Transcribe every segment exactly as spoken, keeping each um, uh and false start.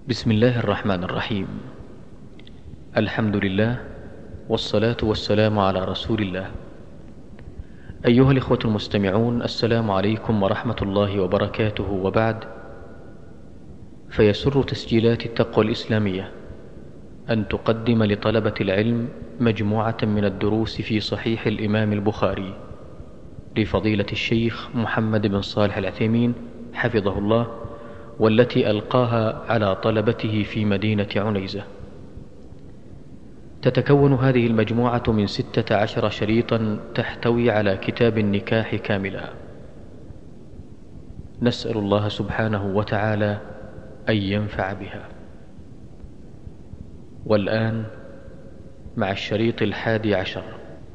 بسم الله الرحمن الرحيم. الحمد لله والصلاة والسلام على رسول الله. أيها الإخوة المستمعون، السلام عليكم ورحمة الله وبركاته، وبعد، فيسر تسجيلات التقوى الإسلامية أن تقدم لطلبة العلم مجموعة من الدروس في صحيح الإمام البخاري لفضيلة الشيخ محمد بن صالح العثيمين حفظه الله، والتي ألقاها على طلبته في مدينة عنيزة. تتكون هذه المجموعة من ستة عشر شريطا تحتوي على كتاب النكاح كاملا. نسأل الله سبحانه وتعالى أن ينفع بها. والآن مع الشريط الحادي عشر.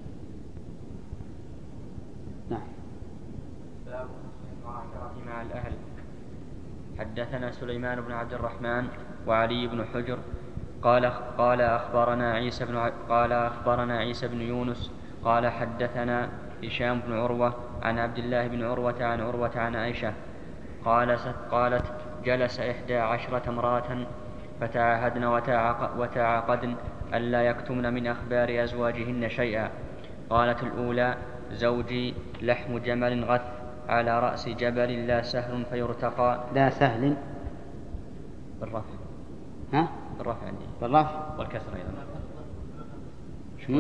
مع الأهل. حدثنا سليمان بن عبد الرحمن وعلي بن حجر قال قال أخبرنا عيسى بن قال أخبرنا عيسى بن يونس قال حدثنا هشام بن عروة عن عبد الله بن عروة عن عروة عن عائشة قالت قالت جلس إحدى عشرة امرأة فتعاهدن وتعاقدن ألا يكتمن من أخبار أزواجهن شيئا. قالت الأولى: زوجي لحم جمل غث على رأس جبل لا سهل فيرتقى. لا سهل بالرفع. ها؟ بالرفع عندي. بالرفع والكسر أيضا. شو؟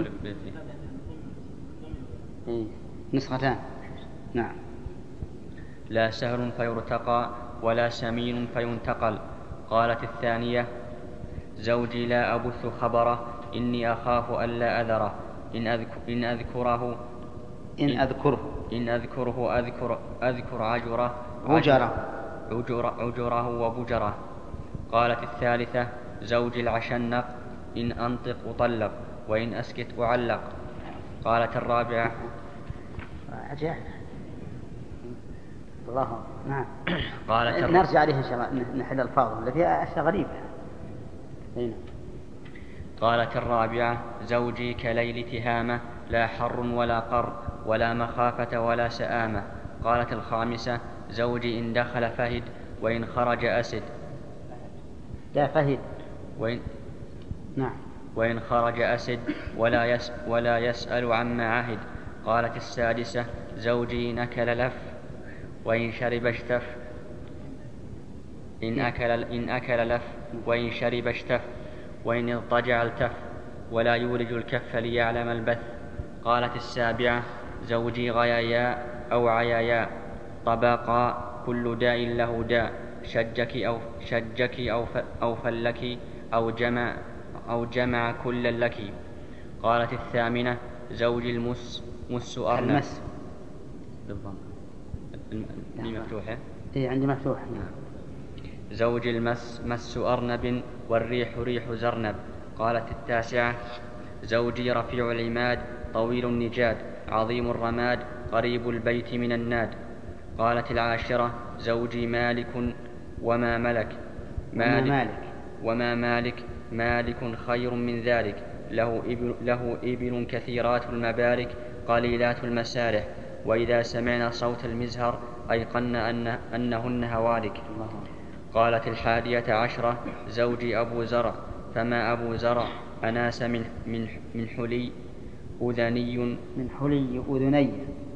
إيه. نسختان. نعم. لا سهل فيرتقى ولا سمين فينتقل. قالت الثانية: زوجي لا أبث خبره إني أخاف ألا أذره إن, أذكر إن أذكره إن أذكره إن أذكره أذكر, أذكر عجره عجره عجر عجره وبجره. قالت الثالثة: زوجي العشنق إن أنطق أطلق وإن أسكت أعلق. قالت الرابعة: عجيب. الله. نعم. قالت الر... نرجع عليه إن شاء الله نحل الفاظ اللي فيها أشياء غريبة. هنا. قالت الرابعة: زوجي كليل تهامة لا حر ولا قر ولا مخافة ولا سآمة. قالت الخامسة: زوجي إن دخل فهد وإن خرج أسد. لا فهد. وإن نعم. وإن خرج أسد ولا, يس ولا يسأل عما عهد. قالت السادسة: زوجي إن أكل لف وإن شرب اشتف إن أكل, إن أكل لف وإن شرب اشتف وإن اضطجع التف ولا يولج الكف ليعلم البث. قالت السابعة: زوجي غيايا أو عيايا طبقا كل داء له داء شجك أو, شجك أو, أو فلك أو جمع, أو جمع كل لك. قالت الثامنة: زوجي المس مس أرنب. المس بالضبط. دي مفتوحة. إيه عندي مفتوح. نعم. زوجي المس مس أرنب والريح ريح زرنب. قالت التاسعة: زوجي رفيع العماد طويل النجاد عظيم الرماد قريب البيت من الناد. قالت العاشرة: زوجي مالك وما ملك مالك وما مالك, وما مالك مالك خير من ذلك له إبل, له إبل كثيرات المبارك قليلات المسارح وإذا سمعنا صوت المزهر أيقن أن أنهن هوالك. قالت الحادية عشرة: زوجي أبو زرع فما أبو زرع أناس من, من, من حلي أذني من حلي أذني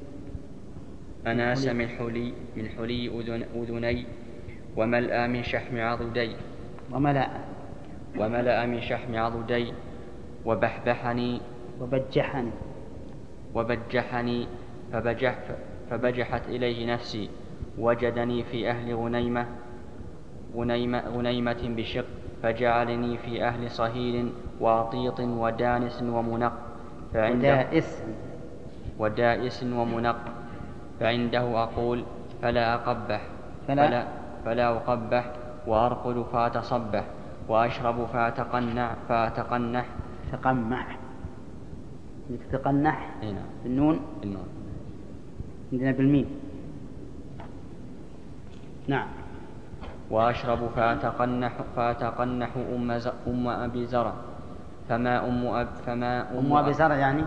أناس من حلي من حلي أذن أذني وملأ من شحم عضدي وملأ وملأ من شحم عضدي وبحبحني وبجحني وبجحني فبجح فبجحت إليه نفسي وجدني في أهل غنيمة غنيمة, غنيمة بشق فجعلني في أهل صهيل وعطيط ودانس ومنق ودائس ودائس ومنق فعنده أقول فلا أقبح فلا, فلا, فلا أقبح وأرقد فأتصبح وأشرب فأتقنع فأتقنح تقمح تقنح هنا بالنون النون عندنا بالميم. نعم. وأشرب فأتقنح فأتقنح أم, أم أبي زرع فما أم أب فما أم أبي زرع يعني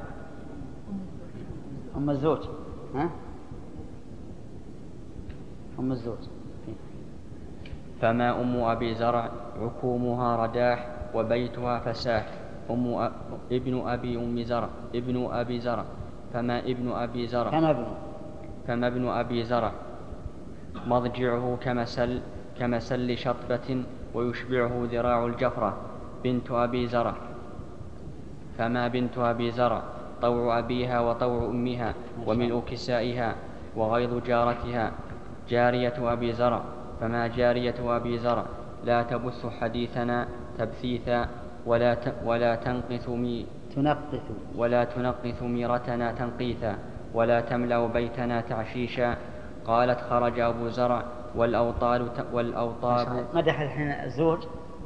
أم الزوج. ها؟ أم الزوج. فما أم أبي زرع عكومها رداح وبيتها فساح. أم أ... ابن أبي أم زرع ابن أبي زرع فما ابن أبي زرع فما ابن فما ابن أبي زرع مضجعه كمسل كمسل شطبة ويشبعه ذراع الجفرة. بنت أبي زرع فما بنت أبي زرع طوع أبيها وطوع أمها وملء كسائها وغيظ جارتها. جارية أبي زرع فما جارية أبي زرع لا تبث حديثنا تبثيثا ولا ت... ولا تنقث مي... تنقث ولا تنقث ميرتنا تنقيثا ولا تملأ بيتنا تعشيشا. قالت خرج أبو زرع والأوطال ت... والأوطاب. مدح الحين الزوج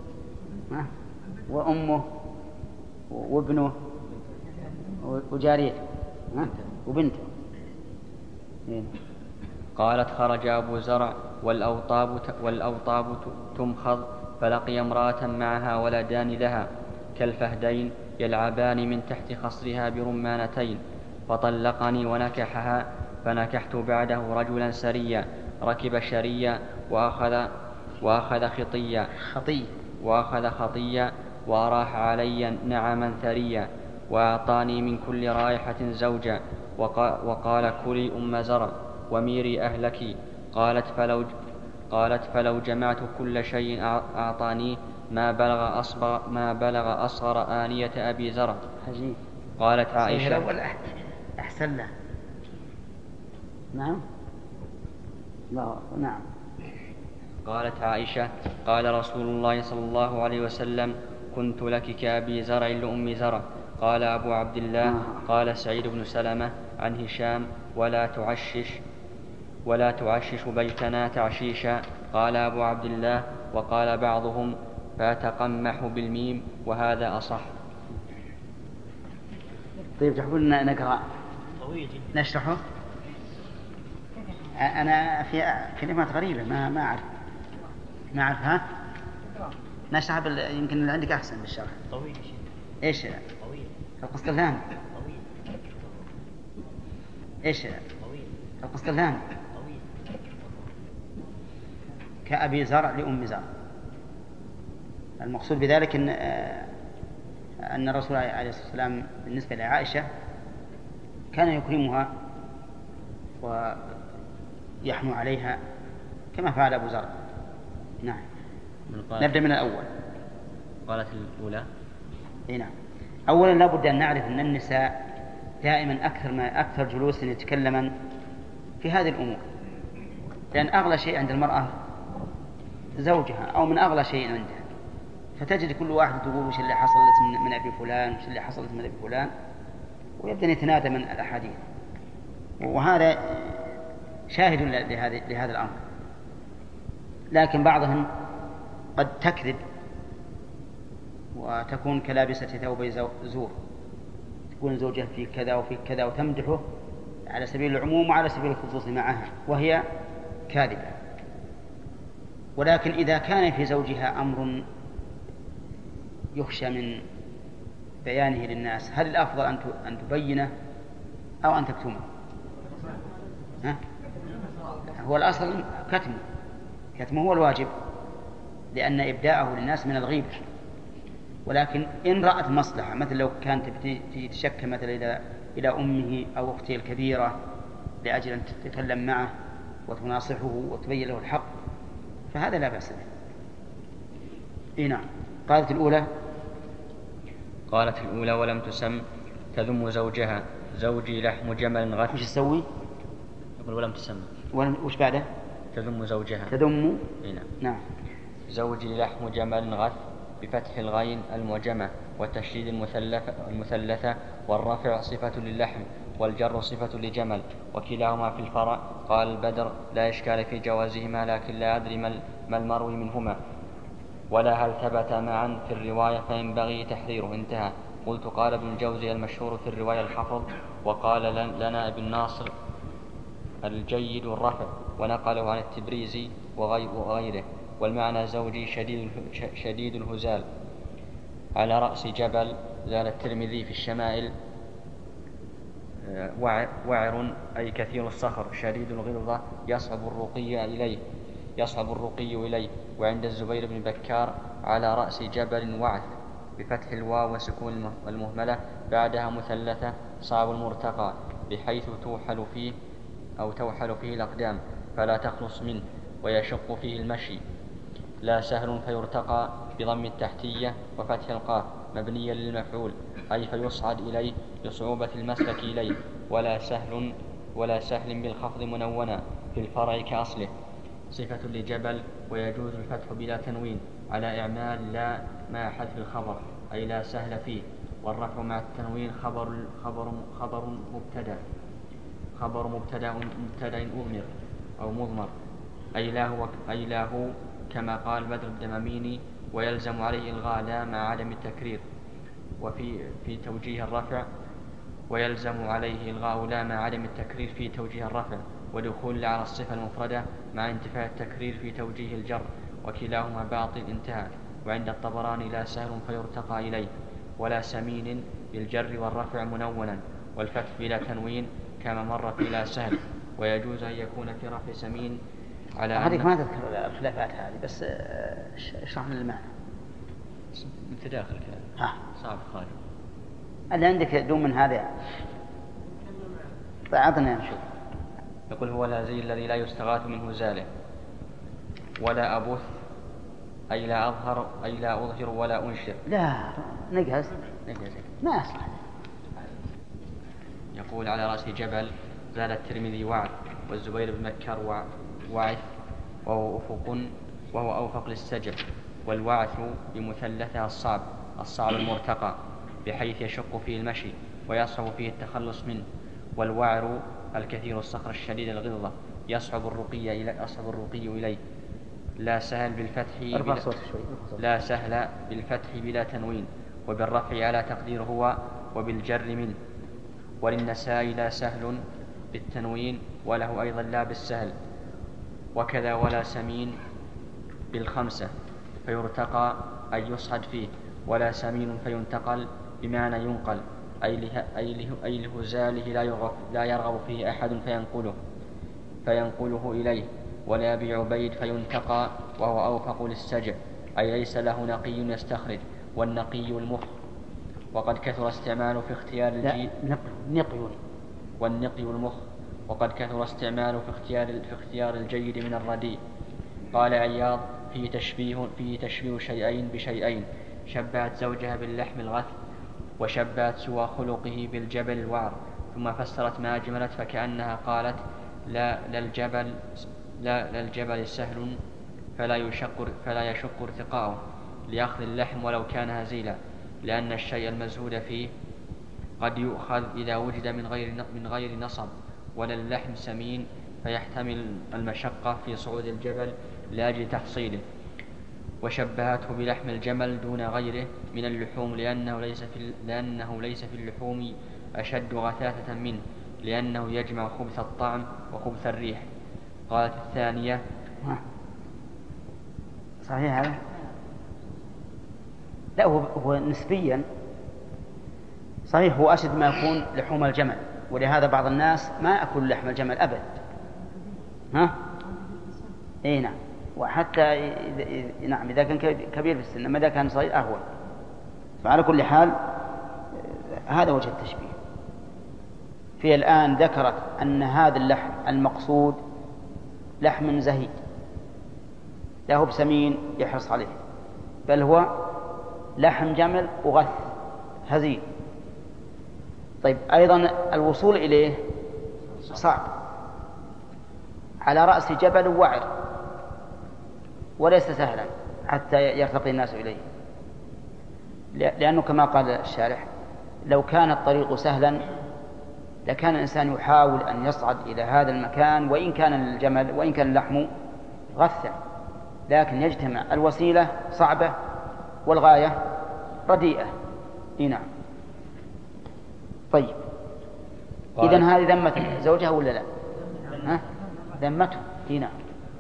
وأمه وابنه وجاريته وبنته. قالت خرج أبو زرع والأوطاب, والأوطاب تمخض فلقي امرأة معها ولدان لها كالفهدين يلعبان من تحت خصرها برمانتين فطلقني ونكحها. فنكحت بعده رجلا سريا ركب شريا وأخذ, وأخذ خطيا خطي وأخذ خطيا وأراح علي نعما ثريا وأعطاني من كل رائحة زوجا وقال كلي أم زرع وميري أهلك. قالت فلو, قالت فلو جمعت كل شيء أعطانيه ما بلغ أصغر, ما بلغ أصغر آنية أبي زرع. قالت عائشة أحسن له. نعم لا نعم. قالت عائشة قال رسول الله صلى الله عليه وسلم كنت لك كأبي زرع لأم زرع. قال أبو عبد الله قال سعيد بن سلمة عن هشام ولا تعشش ولا تعشش بيتنا تعشيشا. قال أبو عبد الله وقال بعضهم فأتقمح بالميم وهذا أصح. طيب تحبون نقرأ نشرحه؟ أنا في كلمات غريبة ما ما أعرف ما أعرفها. نشرح بال... يمكن اللي عندك أحسن بالشرح. طويل إيش طويل القسطلاني طويل إيش طويل القسطلاني طويل كأبي زرع لأم زرع. المقصود بذلك أن أن الرسول عليه الصلاة والسلام بالنسبة لعائشة كان يكرمها ويحنو عليها كما فعل أبو زرع. نعم. نبدأ من الأول. قالت الأولى. نعم. أولا لا بد أن نعرف أن النساء دائما أكثر ما أكثر جلوسا يتكلمن في هذه الأمور، لأن أغلى شيء عند المرأة زوجها أو من أغلى شيء عندها، فتجد كل واحد تقول وش اللي حصلت من أبي فلان وش اللي حصلت من أبي فلان ويبدأ يتنادى من الأحاديث، وهذا شاهد لهذا لهذا الأمر. لكن بعضهم قد تكذب وتكون كلابسة ثوب زور، تكون زوجها في كذا وفي كذا وتمدحه على سبيل العموم وعلى سبيل الخصوص معها وهي كاذبة. ولكن إذا كان في زوجها أمر يخشى من بيانه للناس، هل الأفضل أن تبينه أو أن تكتمه؟ ها؟ هو الأصل كتمه، كتمه هو الواجب، لأن إبداءه للناس من الغيبة. ولكن إن رأت مصلحة، مثل لو كانت تشكى مثلا إلى إلى أمه أو أخته الكبيرة لأجل أن تتكلم معه وتناصحه وتبين له الحق، فهذا لا بأس به. إيه نعم. قالت الأولى قالت الأولى ولم تسم تذم زوجها زوجي لحم جمل غث. وش تسوي؟ يقول ولم تسم. وش بعده؟ تذم زوجها. تذم. إيه نعم. نعم. زوجي لحم جمل غث بفتح الغين المعجمة والتشديد المثلثة والرفع صفة للحم والجر صفة لجمل وكلاهما في الفرع. قال البدر لا إشكال في جوازهما لكن لا أدري ما المروي منهما ولا هل ثبت معا في الرواية فينبغي تحريره. انتهى. قلت قال ابن الجوزي المشهور في الرواية الحفظ وقال لنا ابن ناصر الجيد الرفع ونقله عن التبريزي وغيره. والمعنى زوجي شديد شديد الهزال على رأس جبل. زال الترمذي في الشمائل وعر أي كثير الصخر شديد الغلظة يصعب الرقي إليه. يصعب الرقي إليه. وعند الزبير بن بكار على رأس جبل وعث بفتح الواو وسكون المهملة بعدها مثلثة صعب المرتقى بحيث توحل فيه أو توحل فيه الأقدام فلا تخلص منه ويشق فيه المشي. لا سهل فيرتقى بضم التحتية وفتح القاف مبنيا للمفعول أي فيصعد إليه لصعوبة المسلك إليه. ولا سهل ولا سهل بالخفض منونا في الفرع كأصله. صفة لجبل ويجوز الفتح بلا تنوين على إعمال لا مع حذف الخبر أي لا سهل فيه. والرفع مع التنوين خبر خبر خبر مبتدأ خبر مبتدأ مبتدأ أضمر أو مضمر أي لا هو أي لا هو كما قال بدر الدماميني. ويلزم عليه إلغاء لا مع عدم التكرير. وفي في توجيه الرفع ويلزم عليه إلغاء لا مع عدم التكرير في توجيه الرفع ودخول على الصفة المفردة مع انتفاء التكرير في توجيه الجر وكلاهما باطل انتهى. وعند الطبراني لا سهل فيرتقى إليه ولا سمين بالجر والرفع منونا والفتح بلا تنوين كما مر في لا سهل. ويجوز أن يكون في رفع سمين على هذه ما تذكر الخلافات هذه بس اشرح لنا المعنى مثل داخل كذا صعب خارج اللي عندك دون من هذا بعضنا نشوف. يقول هو لا زي الذي لا يستغاث منه زاله. ولا أبث أي لا أظهر أي لا أظهر ولا أنشر. لا نجهز نجهز ما أصح. يقول على رأس جبل زاد الترمذي وعث والزبير بن مكار وعث وهو أفق وهو أوفق للسجع. والوعث بمثلثها الصعب الصعب المرتقى بحيث يشق فيه المشي ويصعب فيه التخلص منه. والوعر الكثير الصخر الشديد الغلظة يصعب الرقي إليه أصعب الرقي إليه. لا سهل بالفتح بلا لا سهل بالفتح بلا تنوين وبالرفع على تقدير هو وبالجر منه. وللنساء لا سهل بالتنوين وله أيضا لا بالسهل. وكذا ولا سمين بالخمسة فيرتقى أي يصعد فيه. ولا سمين فينتقل بمعنى ينقل أي, له أي, له أي لهزاله لا يرغب, لا يرغب فيه أحد فينقله فينقله إليه. ولا بعبيد فينتقى وهو أوفق للسجع أي ليس له نقي يستخرج. والنقي المخ وقد كثر استعماله في اختيار الجيد نقي والنقي المخ وقد كثر استعماله في اختيار في اختيار الجيد من الرديء. قال عياض فيه تشبيه فيه تشبيه شيئين بشيئين شبهت زوجها باللحم الغث وشبهت سوى خلقه بالجبل الوعر. ثم فسرت ما أجملت فكأنها قالت لا للجبل لا للجبل سهل فلا يشق فلا يشق ارتقاؤه لأخذ اللحم ولو كان هزيلا لأن الشيء المزهود فيه قد يؤخذ إذا وجد من غير من غير نصب. ولا اللحم سمين فيحتمل المشقة في صعود الجبل لأجل تحصيله. وشبهته بلحم الجمل دون غيره من اللحوم لأنه ليس في لأنه ليس في اللحوم أشد غثاثة منه لأنه يجمع خبث الطعم وخبث الريح. قالت الثانية صحيح هذا؟ لا هو, هو نسبيا صحيح هو أشد ما يكون لحوم الجمل ولهذا بعض الناس ما أكل لحم الجمل أبد ها؟ إيه نعم. وحتى إذا نعم إذا كان كبير في السن أما إذا كان صغير أهون. فعلى كل حال هذا وجه التشبيه. في الآن ذكرت أن هذا اللحم المقصود لحم زهيد لا هو بسمين يحرص عليه بل هو لحم جمل وغث هزيل. طيب أيضا الوصول إليه صعب على رأس جبل وعر وليس سهلا حتى يرتقي الناس إليه لأنه كما قال الشارح لو كان الطريق سهلا لكان الإنسان يحاول أن يصعد إلى هذا المكان وإن كان الجمل وإن كان اللحم غثا لكن يجتمع الوسيلة صعبة والغاية رديئة. نعم. طيب إذن هذه ذمة زوجها ولا لا؟ ها؟ ذمته. نعم.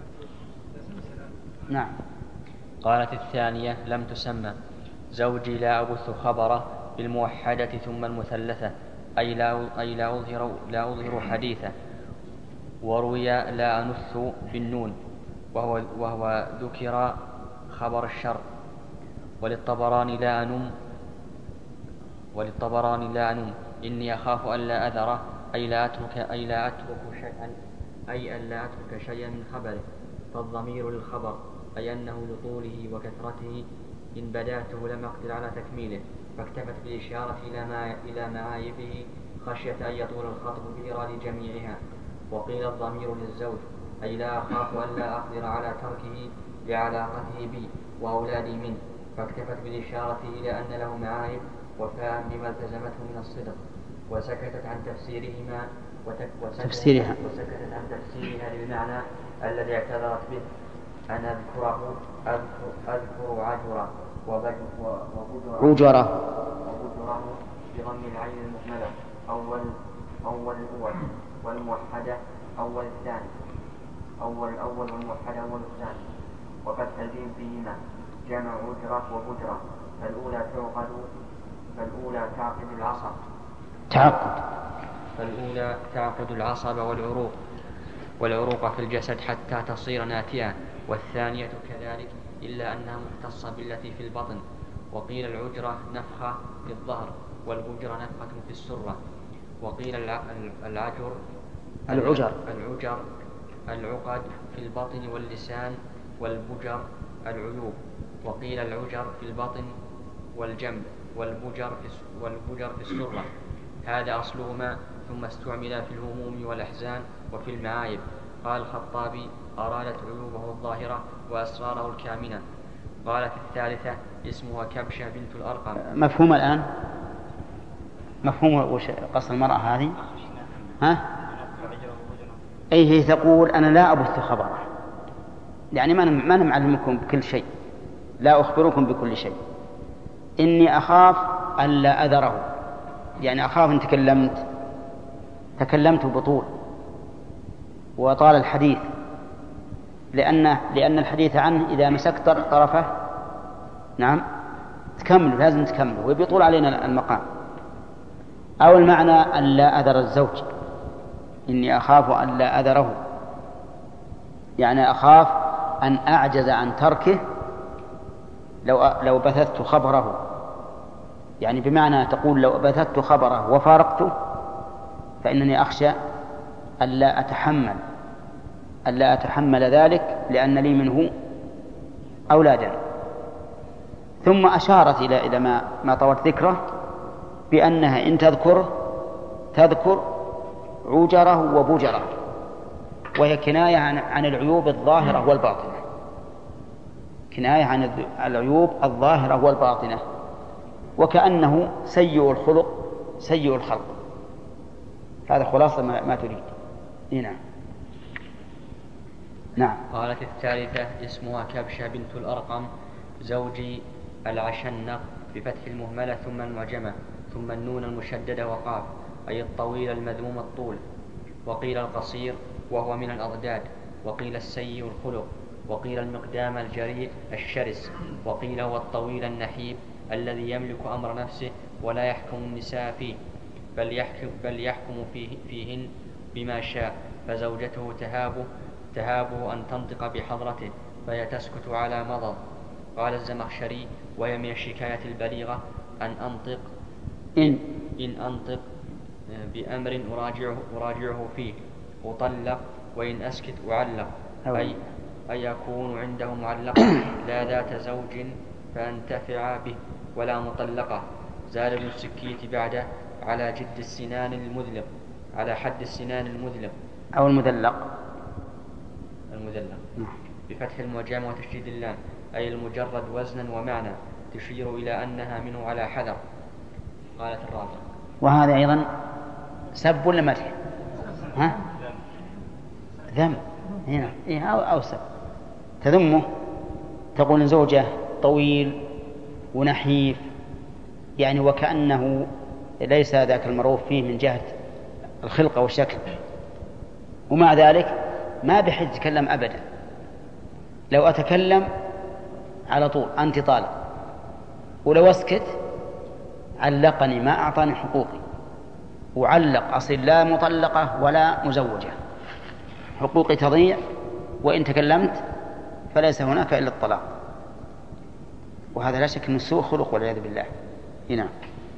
نعم. قالت الثانية لم تسمى زوجي لا أبث خبره بالموحدة ثم المثلثة أي لا, أي لا, أظهر, لا أظهر حديثه. وروي لا أنث بالنون وهو, وهو ذكر خبر الشر. وللطبراني لا أنم وللطبراني لا أنم إني أخاف أن لا أذره أي لا أترك أي لا أترك شيئا أي أن لا أترك شيئا من خبره، فالضمير للخبر أي أنه لطوله وكثرته إن بدأته لم أقدر على تكميله، فاكتفت بالإشارة إلى ما إلى معايبه خشية أن يطول الخطب بإرادة جميعها. وقيل الضمير للزوج أي لا أخاف أن لا أقدر على تركه لعلاقته بي وأولادي منه، فاكتفت بالإشارة إلى أن له معايب وفاء بما التزمته من الصدق، وسكتت عن تفسيرهما وسكتت, تفسيرها. وسكتت عن تفسيرها للمعنى الذي اعتذرت به أن أذكره أذكر, أذكر عجرة عجرة وبجره بضم العين المهملة أول أول الأول والموحدة أول الثاني أول الأول والموحدة أول الثاني، وفتح الجيم فيهما جمع عجرة وبجرة. الأولى تعقد فالأولى تعقد العصب تعقد فالأولى تعقد العصب والعروق والعروق في الجسد حتى تصير ناتئة، والثانية كذلك إلا أنها مختصة بالتي في البطن. وقيل العجرة نفخة في الظهر والبجرة نفخة في السرة. وقيل العجر العجر العجر العقد في البطن واللسان، والبجر العيوب. وقيل العجر في البطن والجنب والبجر في والبجر في السرة. هذا أصلهما، ثم استعمل في الهموم والأحزان وفي المعايب. قال الخطابي أرادت عيوبه الظاهرة وأسراره الكامنة. قالت الثالثة اسمها كبشة بنت الأرقم. مفهوم الآن؟ مفهوم قصة المرأة هذه؟ ها؟ أي هي تقول أنا لا أبث خبره، يعني ما ما نعلمكم بكل شيء، لا أخبركم بكل شيء، إني أخاف ألا أذره، يعني أخاف إن تكلمت تكلمت بطول وطال الحديث، لأن لأن الحديث عنه إذا مسكت طرفه نعم تكمل، لازم تكمل ويطول علينا المقام. أو المعنى ألا أذر الزوج، إني أخاف ألا أذره، يعني أخاف أن أعجز عن تركه لو لو بثثت خبره، يعني بمعنى تقول لو بثثت خبره وفارقته فإنني أخشى ألا أتحمل ألا أتحمل ذلك لأن لي منه أولادا. ثم أشارت إلى إلى ما ما طولت ذكره بأنها إن تذكره تذكر عجره وبجره، وهي كناية عن, عن العيوب الظاهرة والباطنة، كناية عن العيوب الظاهرة والباطنة، وكأنه سيء الخلق سيء الخلق. هذا خلاصة ما, ما تريد. نعم نعم. قالت الثالثة اسمها كبشة بنت الأرقم زوجي العشنق بفتح المهملة ثم المعجمة ثم النون المشددة وقاف، أي الطويل المذموم الطول. وقيل القصير وهو من الأضداد، وقيل السيء الخلق، وقيل المقدام الجريء الشرس، وقيل هو الطويل النحيب الذي يملك أمر نفسه ولا يحكم النساء فيه بل يحكم, بل يحكم فيه فيهن بما شاء، فزوجته تهابه تهابه أن تنطق بحضرته فهي تسكت على مضض. قال الزمخشري وهي من الشكاية البليغة أن أنطق إن, إن أنطق بأمر أراجعه, أراجعه فيه أطلق، وإن أسكت أعلق، أي, أي يكون عنده معلقة لا ذات زوج فأنتفع به ولا مطلقة. زال ابن السكيت بعده على جد السنان المذلق على حد السنان المذلق أو المذلق المذلق بفتح المعجم وتشديد اللام، أي المجرد وزنا ومعنى، تشير إلى أنها منه على حذر. قالت الرابعة وهذا أيضا سب ولا مدح؟ ها؟ ذم هنا إيه أو, أو سب. تذمه تقول زوجه طويل ونحيف، يعني وكأنه ليس ذاك المعروف فيه من جهة الخلقة والشكل، ومع ذلك ما بحج يتكلم أبدا. لو أتكلم على طول أنت طالق، ولو أسكت علقني ما أعطاني حقوقي، وعلق أصل لا مطلقة ولا مزوجة، حقوقي تضيع وإن تكلمت فليس هناك إلا الطلاق، وهذا لا شك أنه سوء خلق والعياذ بالله. نعم.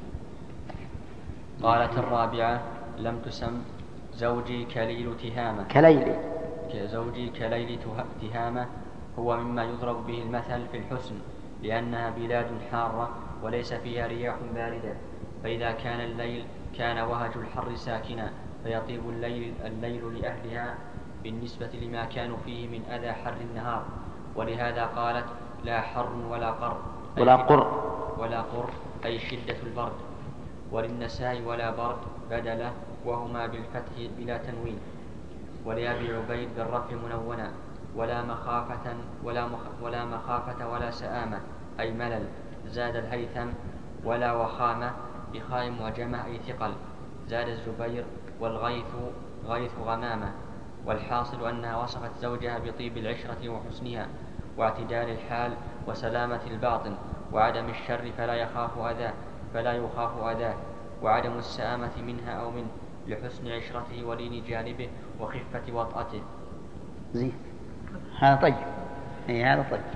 قالت الرابعة: لم تسم زوجي كليل تهامة. كليل زوجي كليل تهامة هو مما يضرب به المثل في الحسن، لأنها بلاد حارة وليس فيها رياح باردة، فإذا كان الليل كان وهج الحر ساكنا فيطيب الليل, الليل لأهلها بالنسبة لما كانوا فيه من أذى حر النهار. ولهذا قالت: لا حر ولا قر ولا قر ولا قر أي شدة البرد. وللنساء: ولا برد بدله، وهما بالفتح بلا تنوين. ولأبي عبيد بالرفع منونا: ولا مخافة ولا, مخ ولا مخافة ولا سآمة أي ملل. زاد الهيثم: ولا وخامة بخاء معجمة أي ثقل. زاد الزبير: والغيث غيث غمامة. والحاصل أنها وصفت زوجها بطيب العشرة وحسنها واعتدال الحال وسلامة الباطن وعدم الشر فلا يخاف أذاه فلا يخاف أذاه وعدم السآمة منها أو منه لحسن عشرته ولين جانبه وخفة وطأته. زين، هذا طيب. اي هذا طيب.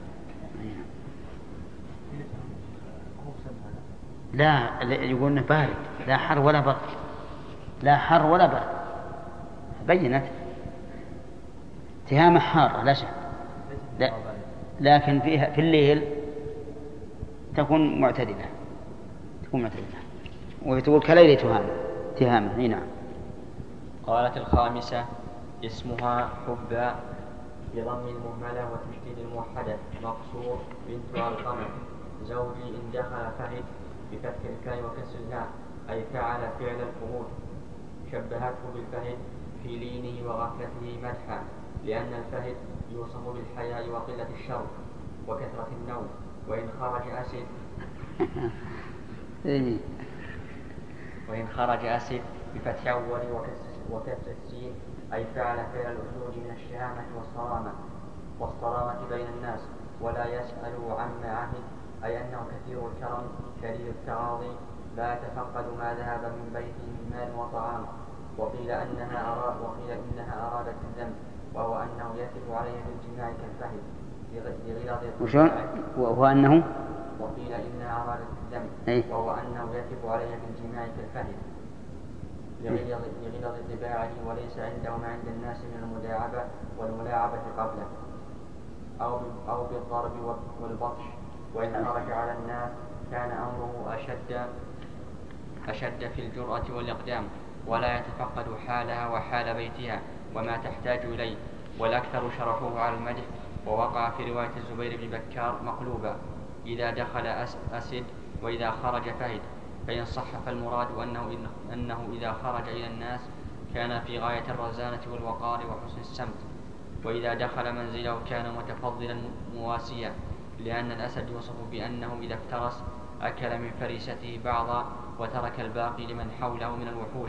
لا يقولون بارد، لا حر ولا برد، لا حر ولا برد. بينت تهامة حارة لا شك، لا لكن فيها في الليل تكون معتدلة، تكون معتدلة. وتقول كليل تهامة تهامة. نعم. قالت الخامسة: اسمها حبا بضم المهملة وتشديد الموحدة مقصور بنت القمر. زوجي إن دخل فهد بفتح الكاء وكسر الهاء أي فعل فعل الفهود. شبهته بالفهد في لينه وغفلته مدحا، لأن الفهد يوصف بالحياء وقلة الشر وكثرة النوم. وإن خرج أسد وإن خرج أسد بفتح أول وكسر السين أي فعل فعل الأسود من الشهامة والصرامة والصرامة بين الناس. ولا يسأل عما عهد أي أنه كثير الكرم شديد التغاضي لا يتفقد ما ذهب من بيته من مال وطعام. وقيل أنها أراد وقيل إنها أرادت الذنب، وهو أنه يثب عليه بالجماع كالفهد لغلظ وهو أنه وقيل إنها أرادت الذنب وهو أنه يثب عليه بالجماع كالفهد لغلظ طباعه وليس عنده ما عند الناس من المداعبة والملاعبة قبله أو أو بالضرب والبطش. وإن خرج على الناس كان أمره أشد أشد في الجرأة والإقدام، ولا يتفقد حالها وحال بيتها وما تحتاج إليه. والأكثر شرحوه على المدح، ووقع في رواية الزبير بن بكار مقلوبا: إذا دخل أسد وإذا خرج فهد. فإن صح فالمراد أنه, أنه إذا خرج إلى الناس كان في غاية الرزانة والوقار وحسن السمت، وإذا دخل منزله كان متفضلا مواسيا، لأن الأسد يوصف بأنه إذا افترس أكل من فريسته بعضا وترك الباقي لمن حوله من الوحوش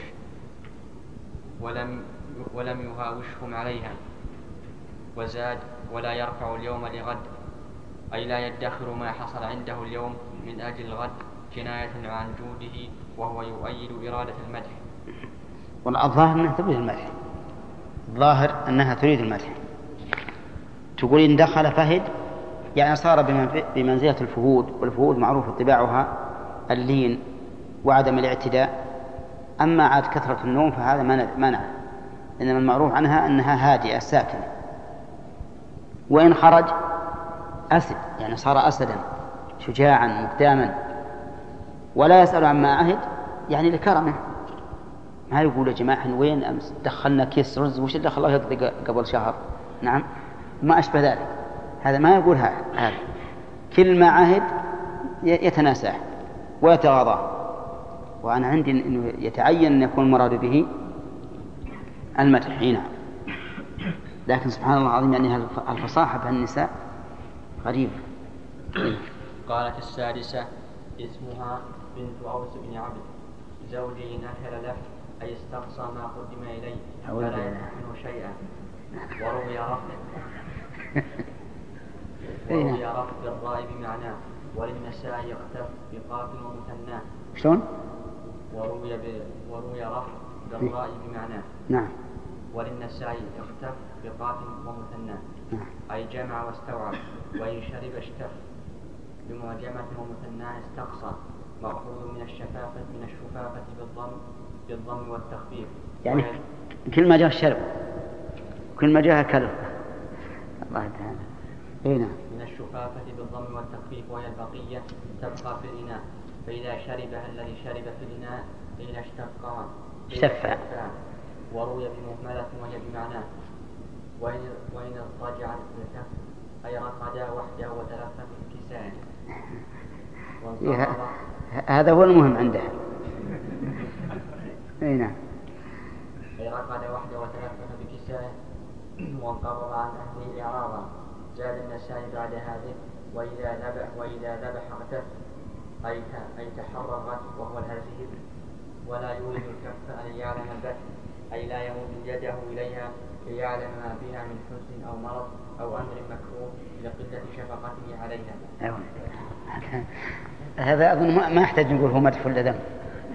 ولم, ولم يهاوشهم عليها. وزاد: ولا يرفع اليوم لغد أي لا يدخر ما حصل عنده اليوم من أجل الغد كناية عن جوده، وهو يؤيد إرادة المدح. والظاهر أنها تريد المدح، الظاهر أنها تريد المدح. تقول إن دخل فهد يعني صار بمنزلة الفهود، والفهود معروف اتباعها اللين وعدم الاعتداء. أما عاد كثرة النوم فهذا ما نعرف، إنما المعروف عنها أنها هادئة ساكنة. وإن خرج أسد يعني صار أسدا شجاعا مقداما، ولا يسأل عما عهد يعني لكرمه، ما يقول يا جماعة وين أمس دخلنا كيس رز وش اللي خلاه يقضي قبل شهر. نعم، ما أشبه ذلك. هذا ما يقول هذا، كل ما عهد يتناساه ويتغاضاه. وأنا عندي أنه يتعين أن يكون المراد به المدح هنا. لكن سبحان الله العظيم يعني الفصاحة بالنساء غريبة. قالت السادسة: اسمها بنت أوس بن عبد. زوجي نكل له أي استقصى ما قدم إليه فلا يتحمل شيئا. وروي رفض وروي رفض بالراء بمعناه، وللنساء يختف بقاف ومثناه. شلون؟ وروي ب... وروي رفض بالراء بمعناه. نعم. وللنساء يختف بقاف ومثناه. أي جمع واستوعب. وإن شرب اشتف بمعجمة ومثناه استقصى مأخوذ من الشفافة من الشفافة بالضم بالضم والتخفيف. يعني كل ما جاء الشرب كل ما جاء كلب الله تعالى. هنا من الشفافة بالضم والتخفيف وهي البقية تبقى في الإناء، فإذا شربها الذي شرب في الإناء قيل اشتفقا اشتفع. وروي بمهملة وهي بمعناه. وإن وإن اضطجع الكف أي رقدا وحده وتلفت في كسائه. هذا هو المهم عندها. هنا أي رقد وحده وتلفت بكسائه وانقبض عن أهله إعراضا. زاد النسائي بعد هذه وإذا ذبح وإذا ذبح اغتف أي أي تحرر وهو الهزيل. ولا يريد الكف أن يعلم البت أي لا يمد يده إليها ليعلم ما بها من حزن أو مرض أو أمر مكروه لقلة شفقته عليها. هذا أظن ما يحتاج نقول هو مدح ولا ذم.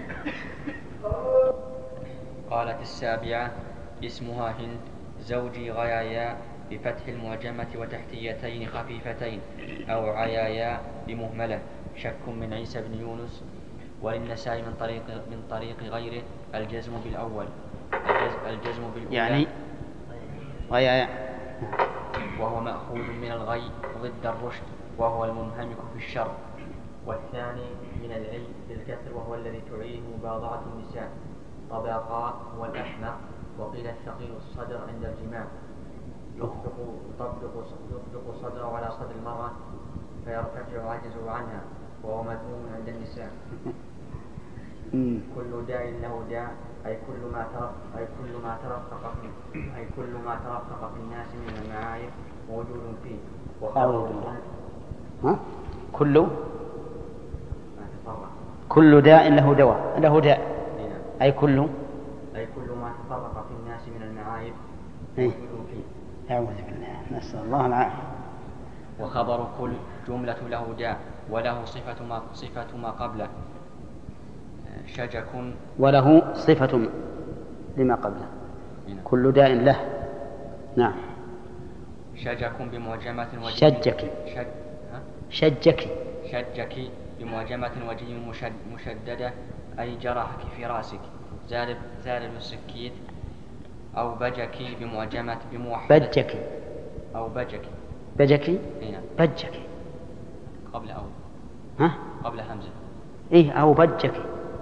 قالت السابعة اسمها هند زوجي غيايا بفتح المعجمة وتحتيتين خفيفتين أو عيايا بمهملة شك من عيسى بن يونس. وللنسائي من طريق من طريق غيره الجزم بالأول الجزم بالأولى يعني غيايا وهو مأخوذ من الغي ضد الرشد وهو المنهمك في الشر. والثاني من العي بالكسر وهو الذي تعيه مباضعة النساء. طبقاء هو الأحمق. وقيل الثقيل الصدر عند الجماع يطبق يطبق يطبق صدره على صدر المرأة فيرتفع عجزه عنها وهو مذموم عند النساء. كل داء له داء أي كل ما ترفق أي كل ما ترفق في أي كل ما ترفق في الناس من المعايب موجود فيه. وخبر ها كل كل داء له دواء له داء أي كل أي كل ما تفرق في الناس من المعايب موجود فيه. أعوذ بالله نسأل الله العافية. وخبر كل جملة له داء وله صفة ما صفة ما قبله شجك وله صفة لما قبله كل داء له. نعم شجك بمعجمة وجه شجك شج... شجك شجك بمعجمة وجه مشد... مشددة أي جرحك في رأسك. زال زال السكيت أو بجك بمعجمة بموحدة بجك أو بجك بجك هنا بجك قبل أو ها قبل همزة إيه أو بجك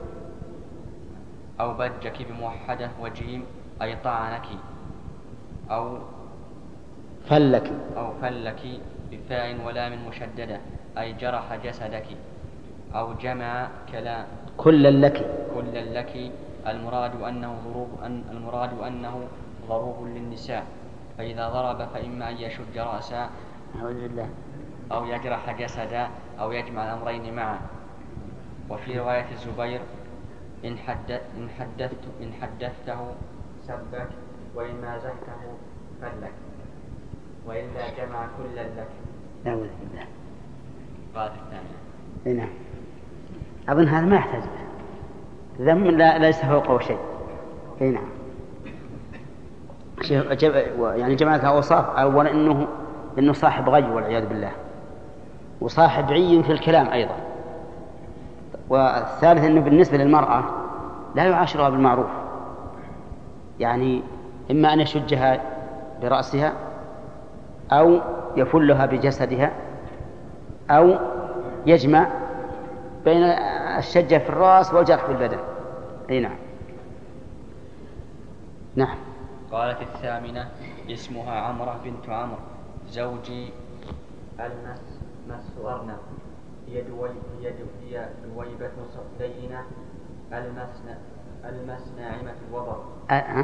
أو بجك بموحدة وجيم أي طعنك أو فلك أو فلك بفاء ولام مشددة أي جرح جسدك. أو جمع كلام كل لك كل لك المراد أنه ضروب أن المراد أنه ضروب للنساء. فإذا ضرب فإما أن يشد رأسا أو يجرح جسدا أو يجمع الأمرين معا. وفي رواية الزبير إن, حدث إن, حدثت إن حدثته سبك وإن مازحته فلك وإلا جمع كل لك. أعوذ بالله. قالت الثانية نعم أظن هذا ما يحتاج ذم لا ليس فوقه شيء. اي نعم يعني جماعة أوصاف. أولا إنه إنه صاحب غي والعياذ بالله وصاحب عي في الكلام أيضا. والثالث إنه بالنسبة للمرأة لا يعاشرها بالمعروف يعني إما أن يشجها برأسها أو يفلها بجسدها أو يجمع بين الشجة في الرأس والجرح في البدن. أي نعم. نعم. قالت الثامنة اسمها عمرة بنت عمرو زوجي المس مس أرنب هي دوي هي هي دويبة لينة المس المس ناعمة الوبر. أه.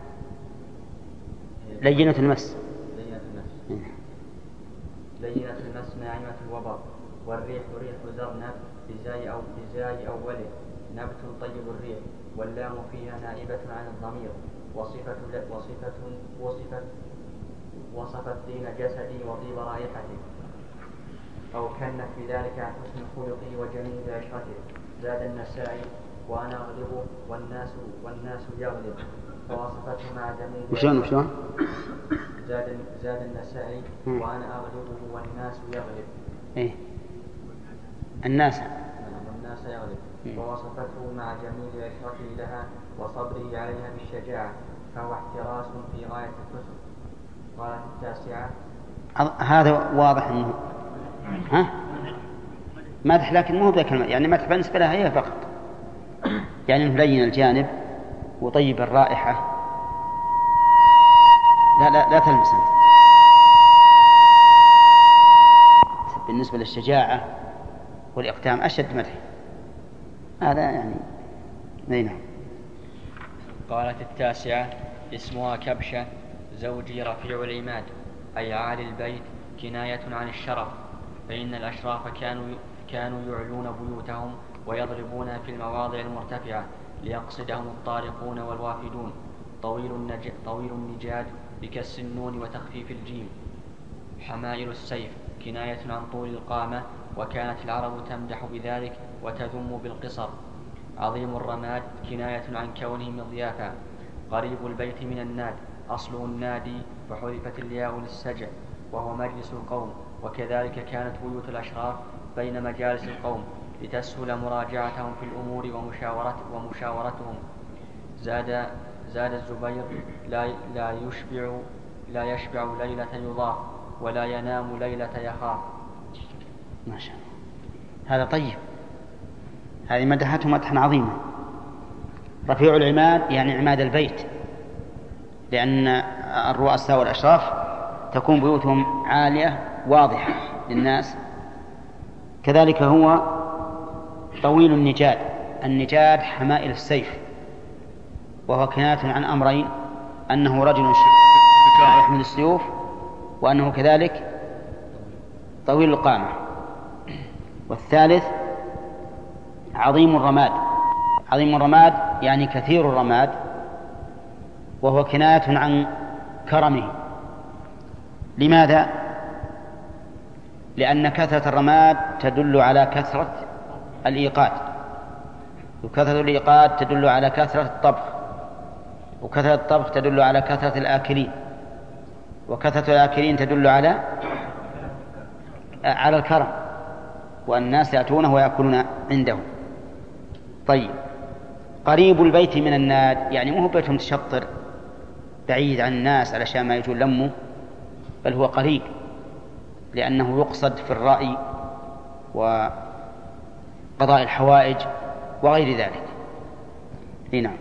لينة المس لينة المس لينة المس ناعمة الوبر. والريح ريح زرنب بزاي أو بزاي أوله نبت طيب الريح. واللام فيها نائبة عن الضمير. وصفة وصفة وصفة وصفت دين جسدي وطيب رائحته أو كانت بذلك عن حسن خلقه وجميل عشرته. زاد النسائي وأنا أغلب والناس والناس يغلب فوصفته مع جميل وشون وشون زاد زاد النسائي وأنا أغلبه والناس يغلب. إيه الناس والناس يغلب. ووصفته مع جميل عشرته لها وصبره عليها بالشجاعة فهو احتراس في غاية الحسن. قالت التاسعة هذا واضح انه ها مدح لكن مو بذاك المدح، يعني مدح بالنسبة لها هي فقط، يعني ملين الجانب وطيب الرائحة. لا لا لا تلمس أنت. بالنسبة للشجاعة والإقدام أشد مدح، هذا يعني نعم. قالت التاسعة اسمها كبشة زوجي رفيع العماد أي عالي البيت كناية عن الشرف، فإن الأشراف كانوا كانوا يعلون بيوتهم ويضربون في المواضع المرتفعة ليقصدهم الطارقون والوافدون. طويل, النج... طويل النجاد بكس النون وتخفيف الجيم. حمائل السيف كناية عن طول القامة، وكانت العرب تمدح بذلك وتذم بالقصر. عظيم الرماد كناية عن كونه مضيافا. قريب البيت من الناد أصله النادي فحذفت الياء للسجع وهو مجلس القوم، وكذلك كانت بيوت الأشراف بين مجالس القوم لتسهل مراجعتهم في الأمور ومشاورت ومشاورتهم. زاد زاد الزبير لا لا يشبع لا يشبع ليلة يضاف ولا ينام ليلة يخاف. ما شاء الله هذا طيب، هذه مدحته مدحا عظيما. رفيع العماد يعني عماد البيت، لأن الرؤساء والأشراف تكون بيوتهم عالية واضحة للناس. كذلك هو طويل النجاد. النجاد حمائل السيف، وهو كناية عن أمرين: أنه رجل يحمل السيوف، وأنه كذلك طويل القامة. والثالث عظيم الرماد. عظيم الرماد يعني كثير الرماد، وهو كناية عن كرمه. لماذا؟ لأن كثرة الرماد تدل على كثرة الإيقاد، وكثرة الإيقاد تدل على كثرة الطبخ، وكثرة الطبخ تدل على كثرة الآكلين، وكثرة الآكلين تدل على على الكرم، والناس يأتونه ويأكلون عنده. طيب، قريب البيت من الناد يعني مو هو بيت متشطر بعيد عن الناس علشان ما يجون لمه، بل هو قريب لأنه يقصد في الرأي وقضاء الحوائج وغير ذلك. هنا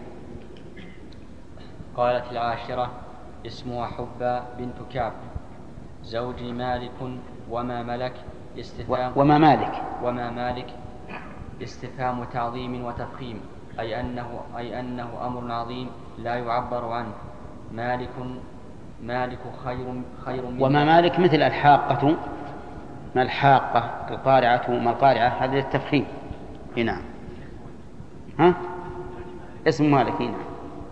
قالت العاشرة اسمها حبة بنت كعب زوجي مالك وما ملك استفهام وما مالك وما مالك استفهام تعظيم وتفخيم، أي أنه أي أنه أمر عظيم لا يعبر عنه. مالك مالك خير خير من وما مالك مثل الحاقة، ما الحاقة القارعة ما القارعة، هذا التفخيم. هنا ها اسم مالك. هنا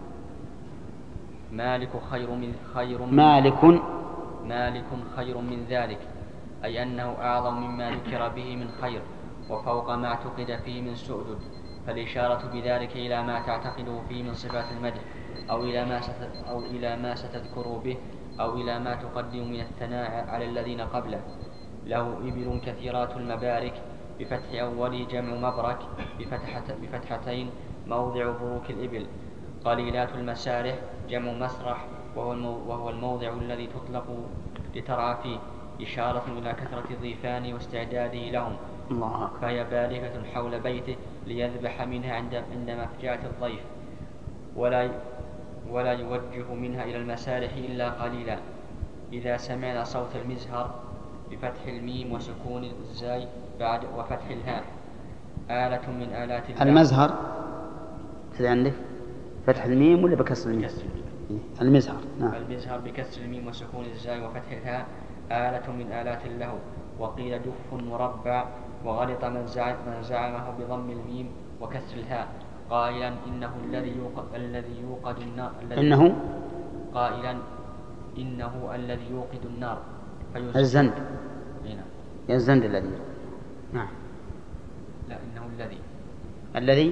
مالك خير من خير من مالك مالك خير من ذلك، أي أنه أعظم مما ذكر به من خير وفوق ما اعتقد فيه من سؤدد، فالإشارة بذلك إلى ما تعتقده فيه من صفات المدح، أو إلى ما أو إلى ما ستذكر به، أو إلى ما تقدم من الثناء على الذين قبله. له إبل كثيرات المبارك بفتح أول جمع مبرك بفتحة بفتحتين موضع بروك الإبل. قليلات المسارح جمع مسرح وهو, المو وهو الموضع الذي تطلق لترعى فيه، إشارة إلى كثرة الضيفان واستعداده لهم. الله. فهي بالغة حول بيته ليذبح منها عندما فجاءت الضيف، ولا ولا يوجه منها إلى المسارح إلا قليلا. إذا سمعنا صوت المزهر بفتح الميم وسكون الزاي بعد وفتح الهاء آلة من آلات الله. المزهر هذا عندك فتح الميم ولا بكسر الميم؟ المزهر. نعم. المزهر بكسر الميم وسكون الزاي وفتح الهاء آلة من آلات الله. وقيل دف مربع، وغلط من زعم من زعمه بضم الميم وكسر الهاء قائلا إنه الذي يوقد الذي يوقد النار إنه قائلا إنه الذي يوقد النار الزند. هنا الزند الذي نعم لا إنه الذي الذي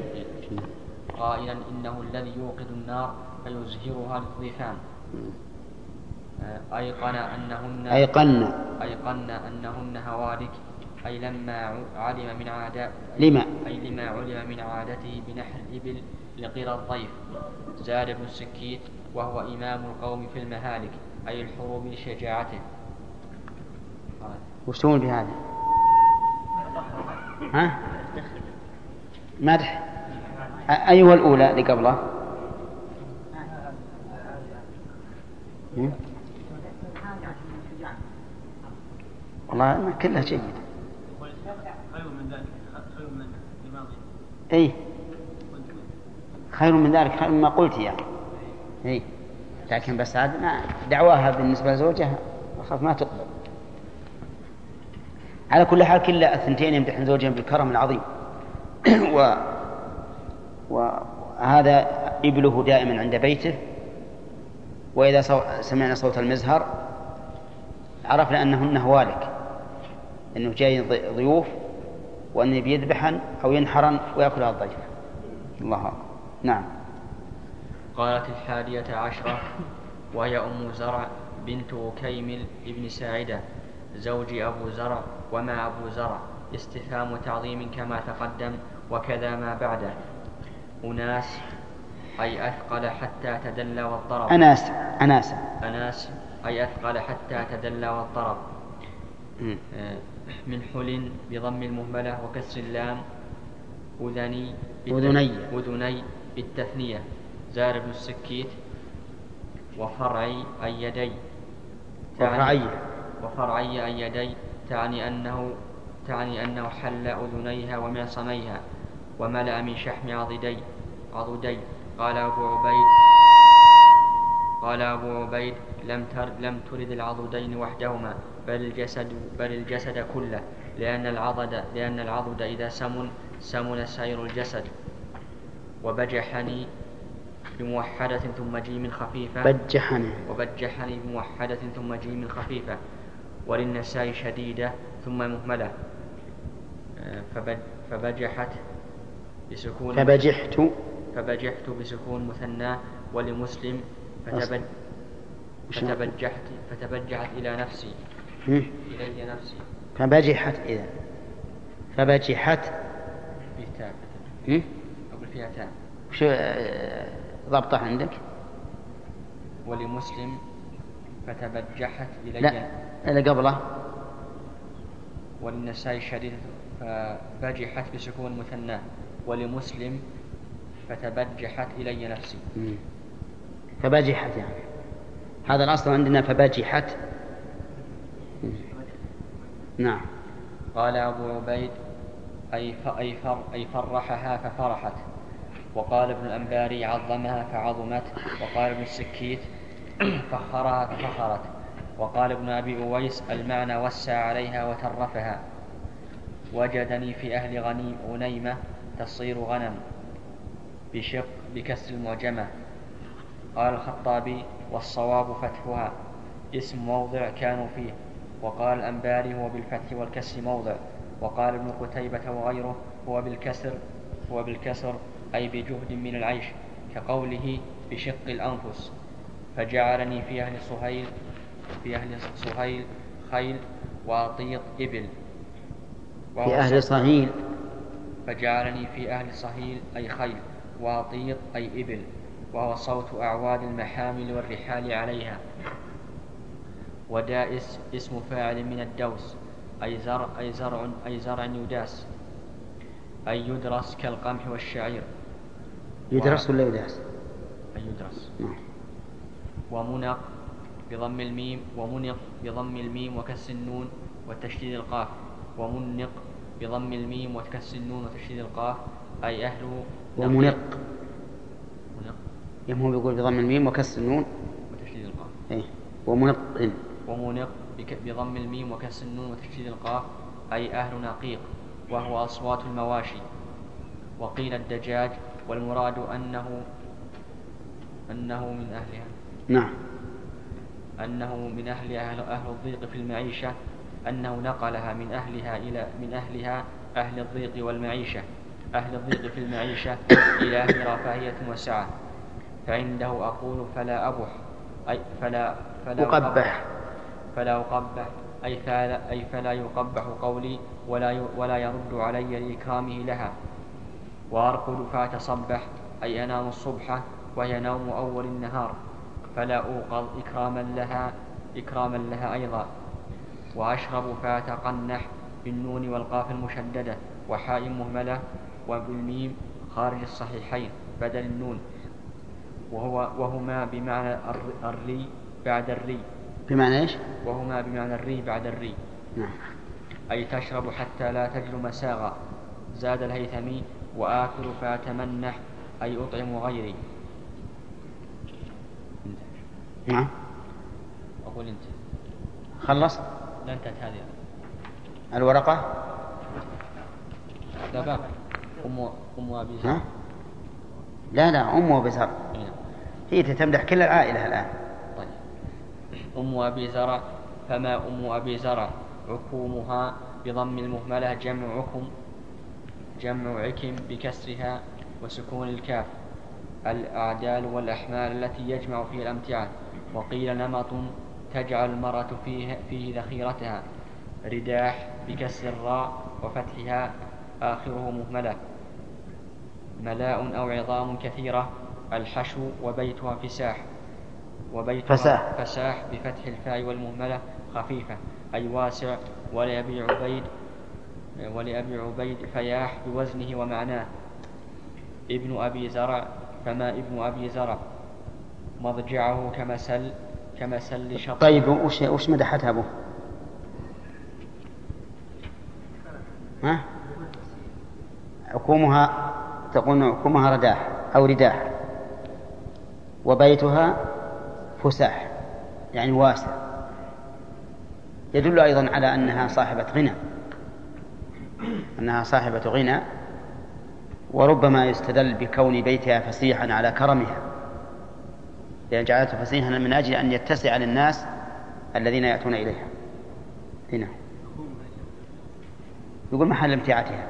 قائلا إنه الذي يوقد النار فيزهرها للضيفان. أيقن أنهن أيقن أيقن أنهن هوالك، أي لما علم من عادة لما أي لما علم من عادته بنحر الإبل لقرى الضيف. زاد ابن السكيت: وهو إمام القوم في المهالك، أي الحروب لشجاعته. وش تقول بهذا؟ ها؟ مدح. أيها الأولى اللي قبله؟ والله ما كلها جيد. أي خير من ذلك، خير مما قلت يعني. أي لكن بس هذا دعواها بالنسبة لزوجها أخاف ما تقبل. على كل حال كلا الثنتين يمدحن زوجهم بالكرم العظيم. و... وهذا إبله دائما عند بيته، وإذا صو... سمعنا صوت المزهر عرفنا أنهن هوالك، أنه جاي ضيوف وأنه بيذبحن أو ينحرن ويأكلها الضيف. الله أكبر. نعم. قالت الحادية عشرة وهي أم زرع بنت أكيمل ابن ساعدة زوج أبو زرع. وما أبو زرع استفهام تعظيم كما تقدم، وكذا ما بعده. أناس أي أثقل حتى تدلى والضرب. أناس أناس أناس أي أثقل حتى تدلى والضرب. من حل بضم المهملة وكسر اللام. أذني أذني أذني بالتثنية. زار ابن السكيت: وفرعي أي يدي. وفرعي وفرعي أي يدي تعني أنه تعني أنه حل أذنيها ومعصميها وملأ من شحم عضدي عضدي. قال أبو عبيد قال أبو عبيد لم تر لم ترد العضدين وحدهما، بل الجسد بل الجسد كله، لأن العضد لأن العضد إذا سمن سمن سائر الجسد. وبجحني بموحدة ثم جيم خفيفة. بجحني وبجحني بموحدة ثم جيم خفيفة. وللنساء شديدة ثم مهملة. فبج فبجحت بسكون فبجحت فبجحت بسكون مثنى. ولمسلم فتبج فتبجحت فتبجحت إلى نفسي إلي نفسي. فبجحت إذا فبجحت بالتاء أقول فيها تاء. شو ضبطها عندك؟ ولمسلم فتبجحت إلي. لا اللي قبله. وللنساء شديدة فبجحت بسكون مثنى. ولمسلم فتبجحت إلي نفسي. فبجحت يعني هذا الأصل عندنا فبجحت. نعم. قال أبو عبيد أي, أي, فر أي فرحها ففرحت. وقال ابن الأنباري عظمها فعظمت. وقال ابن السكيت فخرها ففخرت. وقال ابن أبي أويس المعنى وسع عليها وترفها. وجدني في أهل غني غنيمة تصير غنم بشق بكسر المعجمة. قال الخطابي والصواب فتحها اسم موضع كانوا فيه. وقال الأنباري هو بالفتح والكسر موضع. وقال ابن قتيبة وغيره هو بالكسر هو بالكسر أي بجهد من العيش، كقوله بشق الأنفس. فجعلني في أهل صهيل في أهل صهيل خيل وأطيط إبل. في أهل صهيل فجعلني في أهل صهيل أي خيل وأطيط أي إبل، وهو صوت أعواد المحامل والرحال عليها. ودائس اسم فاعل من الدوس أي زرع أي زرع أي زرع يداس أي يدرس كالقمح والشعير. يدرس ولا يداس؟ أي يدرس. نعم. ومنق بضم الميم ومنق بضم الميم وكسر النون وتشديد القاف. ومنق بضم الميم وكسر النون وتشديد القاف أي أهله. ومنق منق يمهم يقول بضم الميم وكسر النون وتشديد القاف. إيه. ومنق ومنق بضم الميم وكسر النون وتشديد القاف أي أهل نقيق، وهو أصوات المواشي. وقيل الدجاج، والمراد أنه أنه من أهلها. نعم. أنه من أهل أهل, أهل الضيق في المعيشة، أنه نقلها من أهلها إلى من أهلها أهل الضيق والمعيشة أهل الضيق في المعيشة إلى أهل رفاهية وسعة. فعنده أقول فلا أبح أي فلا فلا يقبح فلا يقبح أي فلا, أي فلا يقبح قولي ولا ولا يرد علي لإكرامه لها. وأرقد فأتصبح أي أنام الصبح وهي نوم أول النهار فلا أوقظ إكراما لها إكراما لها أيضا. وأشرب فأتقنح بالنون والقاف المشددة وحاء مهملة وبالميم خارج الصحيحين بدل النون، وهو وهما بمعنى الري بعد الري. بمعنى إيش؟ وهما بمعنى الري بعد الري. نعم. أي تشرب حتى لا تجد مساغا. زاد الهيثمي وآكل فأتمنح أي أطعم غيري. نعم. أقول أنت خلص؟ لا انتهت هذه الورقة. لا باقي. أم أم أبي زرع. لا لا أم أبي زرع هي تمدح كل العائلة الآن. طيب. أم أبي زرع فما أم أبي زرع عكومها بضم المهملة جمع عكم جمع عكم بكسرها وسكون الكاف الأعدال والأحمال التي يجمع فيه الأمتعة. وقيل نمط تجعل المرأة فيه, فيه ذخيرتها. رداح بكسر الراء وفتحها آخره مهملة. ملاء أو عظام كثيرة الحشو وبيتها فساح وبيتها فساح, فساح بفتح الفاء والمهملة خفيفة أي واسع. ولأبي عبيد ولأبي عبيد فياح بوزنه ومعناه. ابن أبي زرع فما ابن أبي زرع مضجعه كمسل كمسل شط. طيب وش وش مدحتها أبوه؟ ها؟ عكومها تقول عكومها رداح أو رداح وبيتها فساح يعني واسع. يدل أيضا على أنها صاحبة غنى أنها صاحبة غنى وربما يستدل بكون بيتها فسيحا على كرمها، لأن جعلته فسيحا من أجل أن يتسع للناس الذين يأتون إليها. هنا يقول محل امتعتها.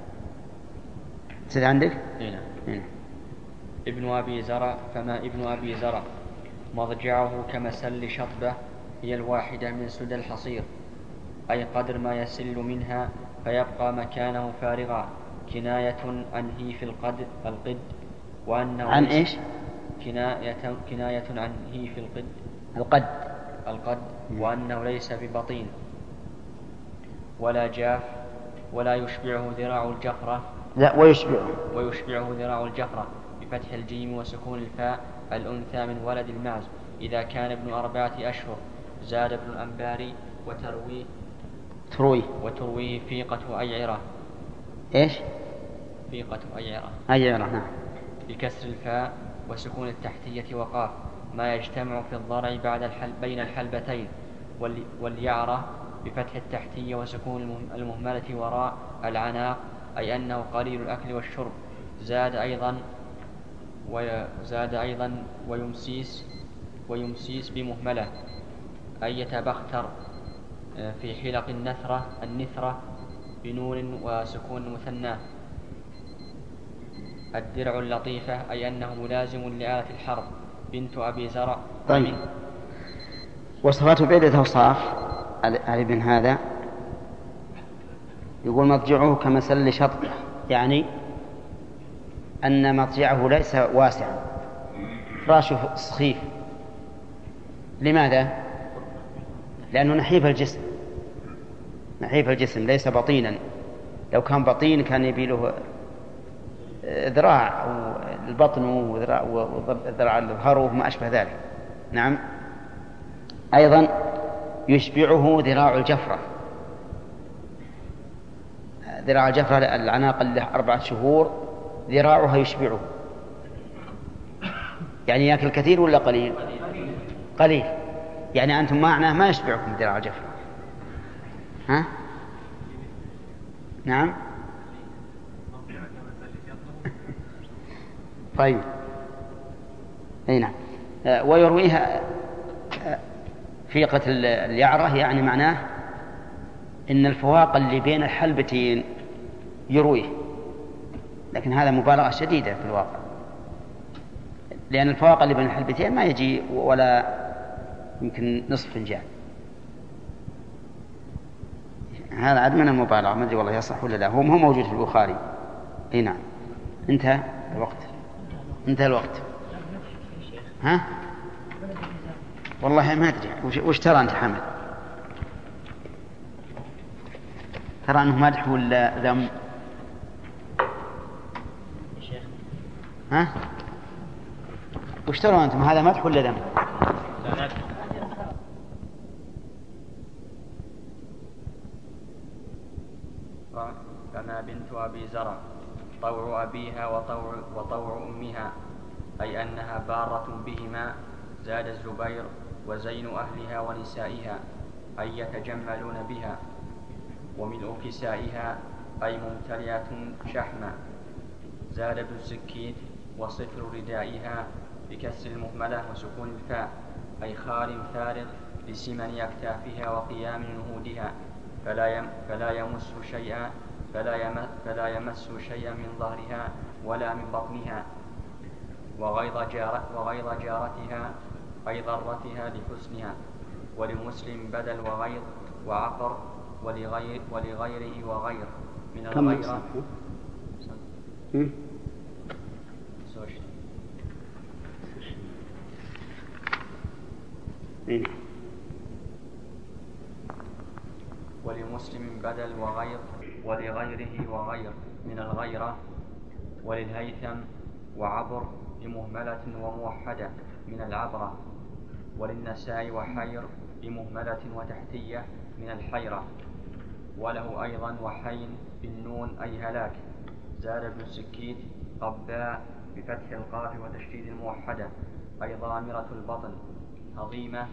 سيد عندك؟ هنا. هنا. ابن أبي زرع فما ابن أبي زرع مضجعه كمسل شطبة هي الواحدة من سدى الحصير أي قدر ما يسل منها فيبقى مكانه فارغا. كناية عن هي في القد القد وأنه عن إيش؟ كناية, كناية عن هي في القد القد القد وأنه ليس ببطين ولا جاف ولا يشبعه ذراع الجفرة. لا ويشبعه ويشبعه ذراع الجفرة بفتح الجيم وسكون الفاء الأنثى من ولد المعز إذا كان ابن أربعة أشهر. زاد ابن الأنباري وترويه ترويه وترويه فيقة أيعرة. إيش؟ فيقة أيعرة أيعرة نعم. بكسر الفاء وسكون التحتية وقاف ما يجتمع في الضرع بعد الحل بين الحلبتين. واليعرة بفتح التحتية وسكون المهملة وراء العناق أي أنه قليل الأكل والشرب. زاد أيضا وزاد أيضا ويمسيس ويمسيس بمهملة أي يتبختر في حلق النثرة النثرة بنون وسكون مثنى. الدرع اللطيفة أي أنه ملازم لآلة الحرب. بنت أبي زرع. طيب وصفاته بعدة أوصاف على ابن هذا. يقول مضجعه كمسل شطبة يعني أن مضجعه ليس واسعا فراشه سخيف. لماذا؟ لأنه نحيف الجسم نحيف الجسم ليس بطينا. لو كان بطين كان يبي له ذراع البطن وذراع الظهر وما أشبه ذلك. نعم. أيضا يشبعه ذراع الجفرة. ذراع الجفرة العناق اللي أربعة شهور ذراعها يشبعه يعني يأكل كثير ولا قليل؟ قليل. يعني أنتم معناه ما يشبعكم ذراع الجفرة. ها؟ نعم. طيب أي نعم. ويرويها فيقة اليعرة يعني معناه إن الفواق اللي بين الحلبتين يرويه، لكن هذا مبالغة شديدة في الواقع، لأن الفواق اللي بين الحلبتين ما يجي ولا يمكن نصف فنجان. هذا عاد من المبالغة، ما أدري والله يصح ولا لا، هو هو موجود في البخاري. اي نعم. انتهى الوقت، انتهى الوقت. ها والله ما أدري وش ترى أنت حمد؟ ترى أنه مدح ولا ذم؟ ها وش ترى أنتم، هذا مدح ولا ذم؟ فما بنت أبي زرع طوع أبيها وطوع, وطوع أمها، أي أنها بارة بهما. زاد الزبير وزين أهلها ونسائها، أي يتجملون بها. وملء كسائها، أي ممتلئة شحما. زاد ابن السكيت وصفر ردائها بكسر المهملة وسكون الفاء، أي خال فارغ لسمن أكتافها وقيام نهودها، فلا يم فلا يمس شيئا فلا يمس, فلا يمس شيئا من ظهرها ولا من بطنها. وغيظ جارت وغيظ جارتها، أي ضرتها لحسنها. ولمسلم بدل وغيظ وعقر، ولغير ولغيره وغير من الغيرة. ولمسلم بدل وغير ولغيره وغير من الغيرة. وللهيثم وعبر بمهملة وموحدة من العبرة. وللنساء وحير بمهملة وتحتية من الحيرة. وله أيضا وحين بالنون أي هلاك. زاد ابن السكيت قباء بفتح القاف وتشديد الموحدة، أي ضامرة البطن. هضيمة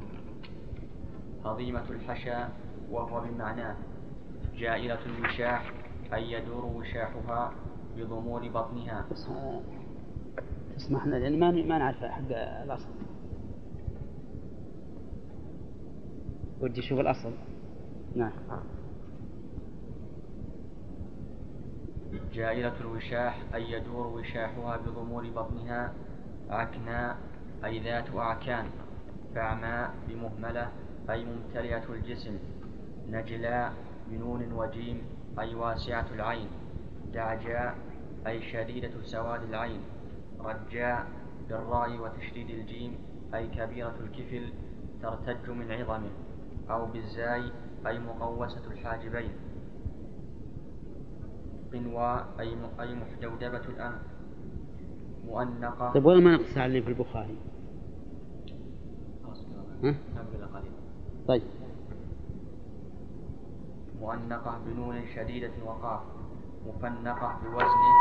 هضيمة الحشا وهو بمعناه. جائلة الوشاح، أي يدور وشاحها بضمور بطنها. اسمحنا لأن ما ما نعرف حق الأصل، ودي شوف الأصل. نعم. جائلة الوشاح، أي يدور وشاحها بضمور بطنها. عكناء، أي ذات أعكان. فعماء بمهملة، أي ممتلئة الجسم. نجلاء بنون وجيم، أي واسعة العين. دعجاء، أي شديدة سواد العين. رجاء بالراء وتشديد الجيم، أي كبيرة الكفل ترتج من عظمه. أو بالزاي، أي مقوسة الحاجبين. قنوى، أي أي محدودبة الأنف. مؤنقة. طيب ولا ما نقص عليه في البخاري؟ ها؟ طيب. مؤنقة بنون شديدة وقاف. مفنقة بوزنه.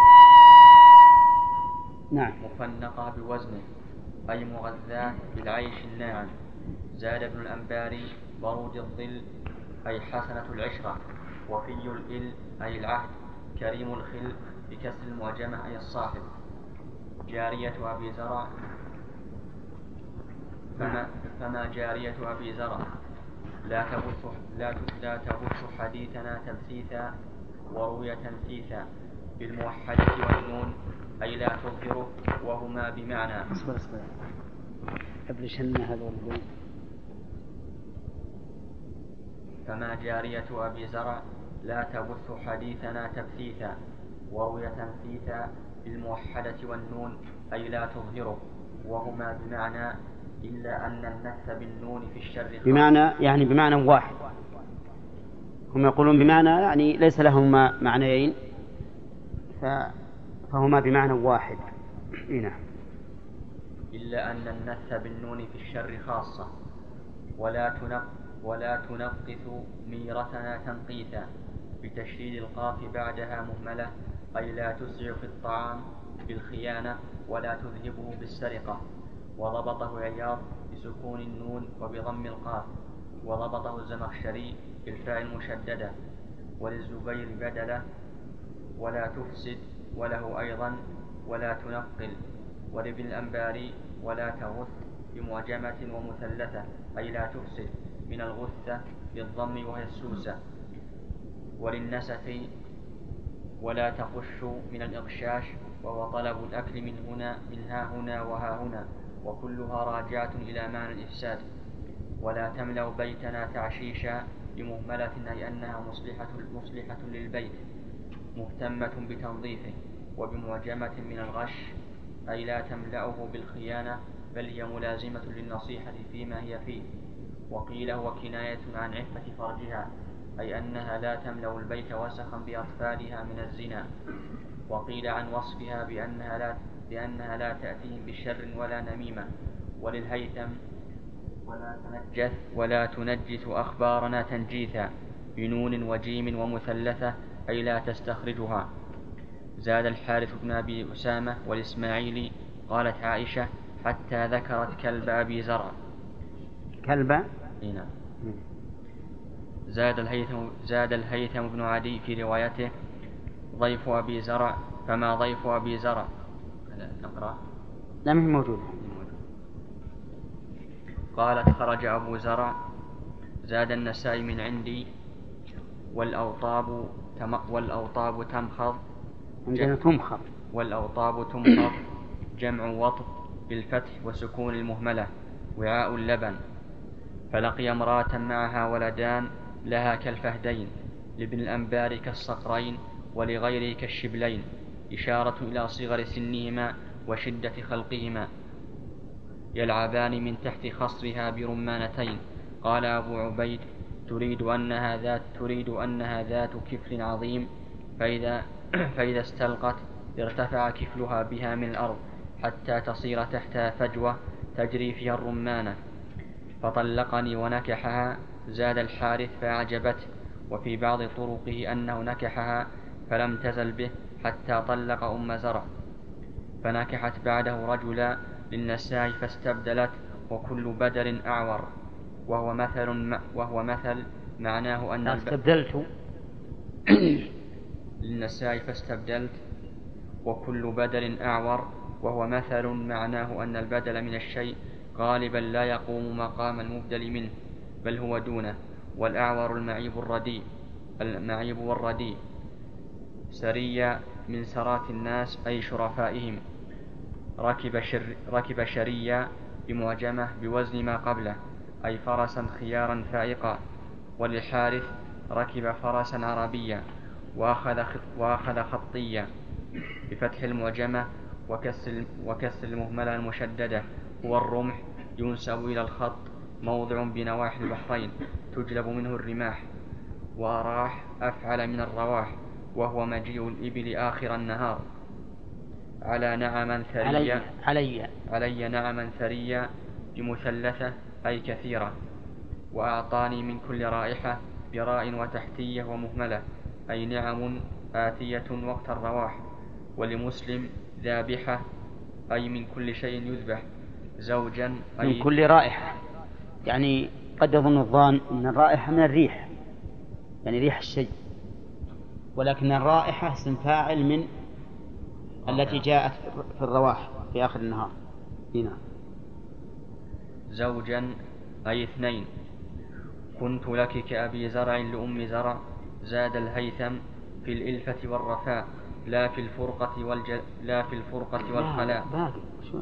نعم. مفنقة بوزنه، أي مغذاة بالعيش الناعم. زاد ابن الأنباري برود الظل، أي حسنة العشرة. وفي الإل، أي العهد. كريم الخل بكسر المعجمة، أي الصاحب. جارية أبي زرع فما, فما جارية أبي زرع لا تبث لا لا تبث حديثنا تبثيثا، وروي تنثيثا بالموحدة والنون، أي لا تظهره، وهما بمعنى. اصبر اصبر أبلشن هذا والبون. فما جارية أبي زرع لا تبث حديثنا تبثيثا، وروي تنثيثا بالموحدة والنون، أي لا تظهره، وهما بمعنى، إلا أن النث بالنون في الشر بمعنى يعني بمعنى واحد. هم يقولون بمعنى يعني ليس لهما معنيين، فهما بمعنى واحد. نعم. إلا أن النث بالنون في الشر خاصة. ولا تنق ولا تنقث ميرتنا تنقيثا بتشديد القاف بعدها مهملة، أي لا تسرع في الطعام بالخيانة ولا تذهبه بالسرقة. وضبطه عياض بسكون النون وبضم القاف. وضبطه الزمخشري بالفاء المشددة. وللزبير بدله ولا تفسد، وله أيضا ولا تنقل. ولابن الأنباري ولا تغث بمعجمة ومثلثة، أي لا تفسد، من الغثة بالضم وهي السوسة. وللنسفي ولا تقش من الإغشاش، وهو طلب الأكل من هنا من ها هنا وها هنا، وكلها راجعة إلى معنى الإفساد. ولا تملأ بيتنا تعشيشا بمهملة أي أنها مصلحة, مصلحة للبيت مهتمة بتنظيفه، وبمعجمة من الغش أي لا تملأه بالخيانة بل هي ملازمة للنصيحة فيما هي فيه. وقيل هو كناية عن عفة فرجها أي أنها لا تملأ البيت وسخا بأطفالها من الزنا. وقيل عن وصفها بأنها لا, بأنها لا تأتيهم بشر ولا نميمة. وللهيثم ولا تنجث ولا تنجث أخبارنا تنجيثا بنون وجيم ومثلثة أي لا تستخرجها. زاد الحارث بن أبي أسامة والإسماعيلي قالت عائشة حتى ذكرت كلب أبي زرع. كلب؟ هنا. زاد الهيثم, زاد الهيثم بن عدي في روايته ضيف أبي زرع. فما ضيف أبي زرع؟ نقرأ. لم هي موجود. قالت خرج أبو زرع. زاد النسائي من عندي والأوطاب تم والأوطاب تمخض. عندنا تمخض. والأوطاب تمخض جمع وطب بالفتح وسكون المهملة وعاء اللبن. فلقي امرأة معها ولدان لها كالفهدين لابن الأنبار كالصقرين ولغيره كالشبلين، إشارة إلى صغر سنهما وشدة خلقهما، يلعبان من تحت خصرها برمانتين. قال أبو عبيد تريد أنها ذات, تريد أنها ذات كفل عظيم، فإذا, فإذا استلقت ارتفع كفلها بها من الأرض حتى تصير تحتها فجوة تجري فيها الرمانة. فطلقني ونكحها. زاد الحارث فأعجبته. وفي بعض طرقه أنه نكحها فلم تزل به حتى طلق أم زرع، فنكحت بعده رجلا للنساء فاستبدلت وكل بدل أعور، وهو مثل, وهو مثل معناه أن استبدلت للنساء فاستبدلت وكل بدل أعور، وهو مثل معناه أن البدل من الشيء غالبا لا يقوم مقام المبدل منه بل هو دونه. والأعور المعيب الرديء المعيب والرديء. سرية من سرات الناس أي شرفائهم. ركب, شر ركب شرية بمعجمة بوزن ما قبله أي فرسا خيارا فائقا. وللحارث ركب فرسا عربيا وأخذ, وأخذ خطيا بفتح المعجمة وكسر, وكسر المهملة المشددة. هو الرمح ينسب إلى الخط موضع بنواحي البحرين تجلب منه الرماح. وراح أفعل من الرواح، وهو مجيء الإبل آخر النهار. على نعما ثريا علي, علي. علي نعما ثريا بمثلثة أي كثيرة. وأعطاني من كل رائحة براء وتحتية ومهملة أي نعم آتية وقت الرواح. ولمسلم ذابحة أي من كل شيء يذبح. زوجا أي من كل رائحة، يعني قد يظن الظان أن الرائحة من الريح، يعني ريح الشيء، ولكن الرائحة اسم فاعل من التي جاءت في الرواح في آخر النهار. هنا. زوجا أي اثنين. كنت لك كأبي زرع لأم زرع. زاد الهيثم في الإلفة والرفاء لا في الفرقة والج... لا في الفرقة والخلاء. باقي شو؟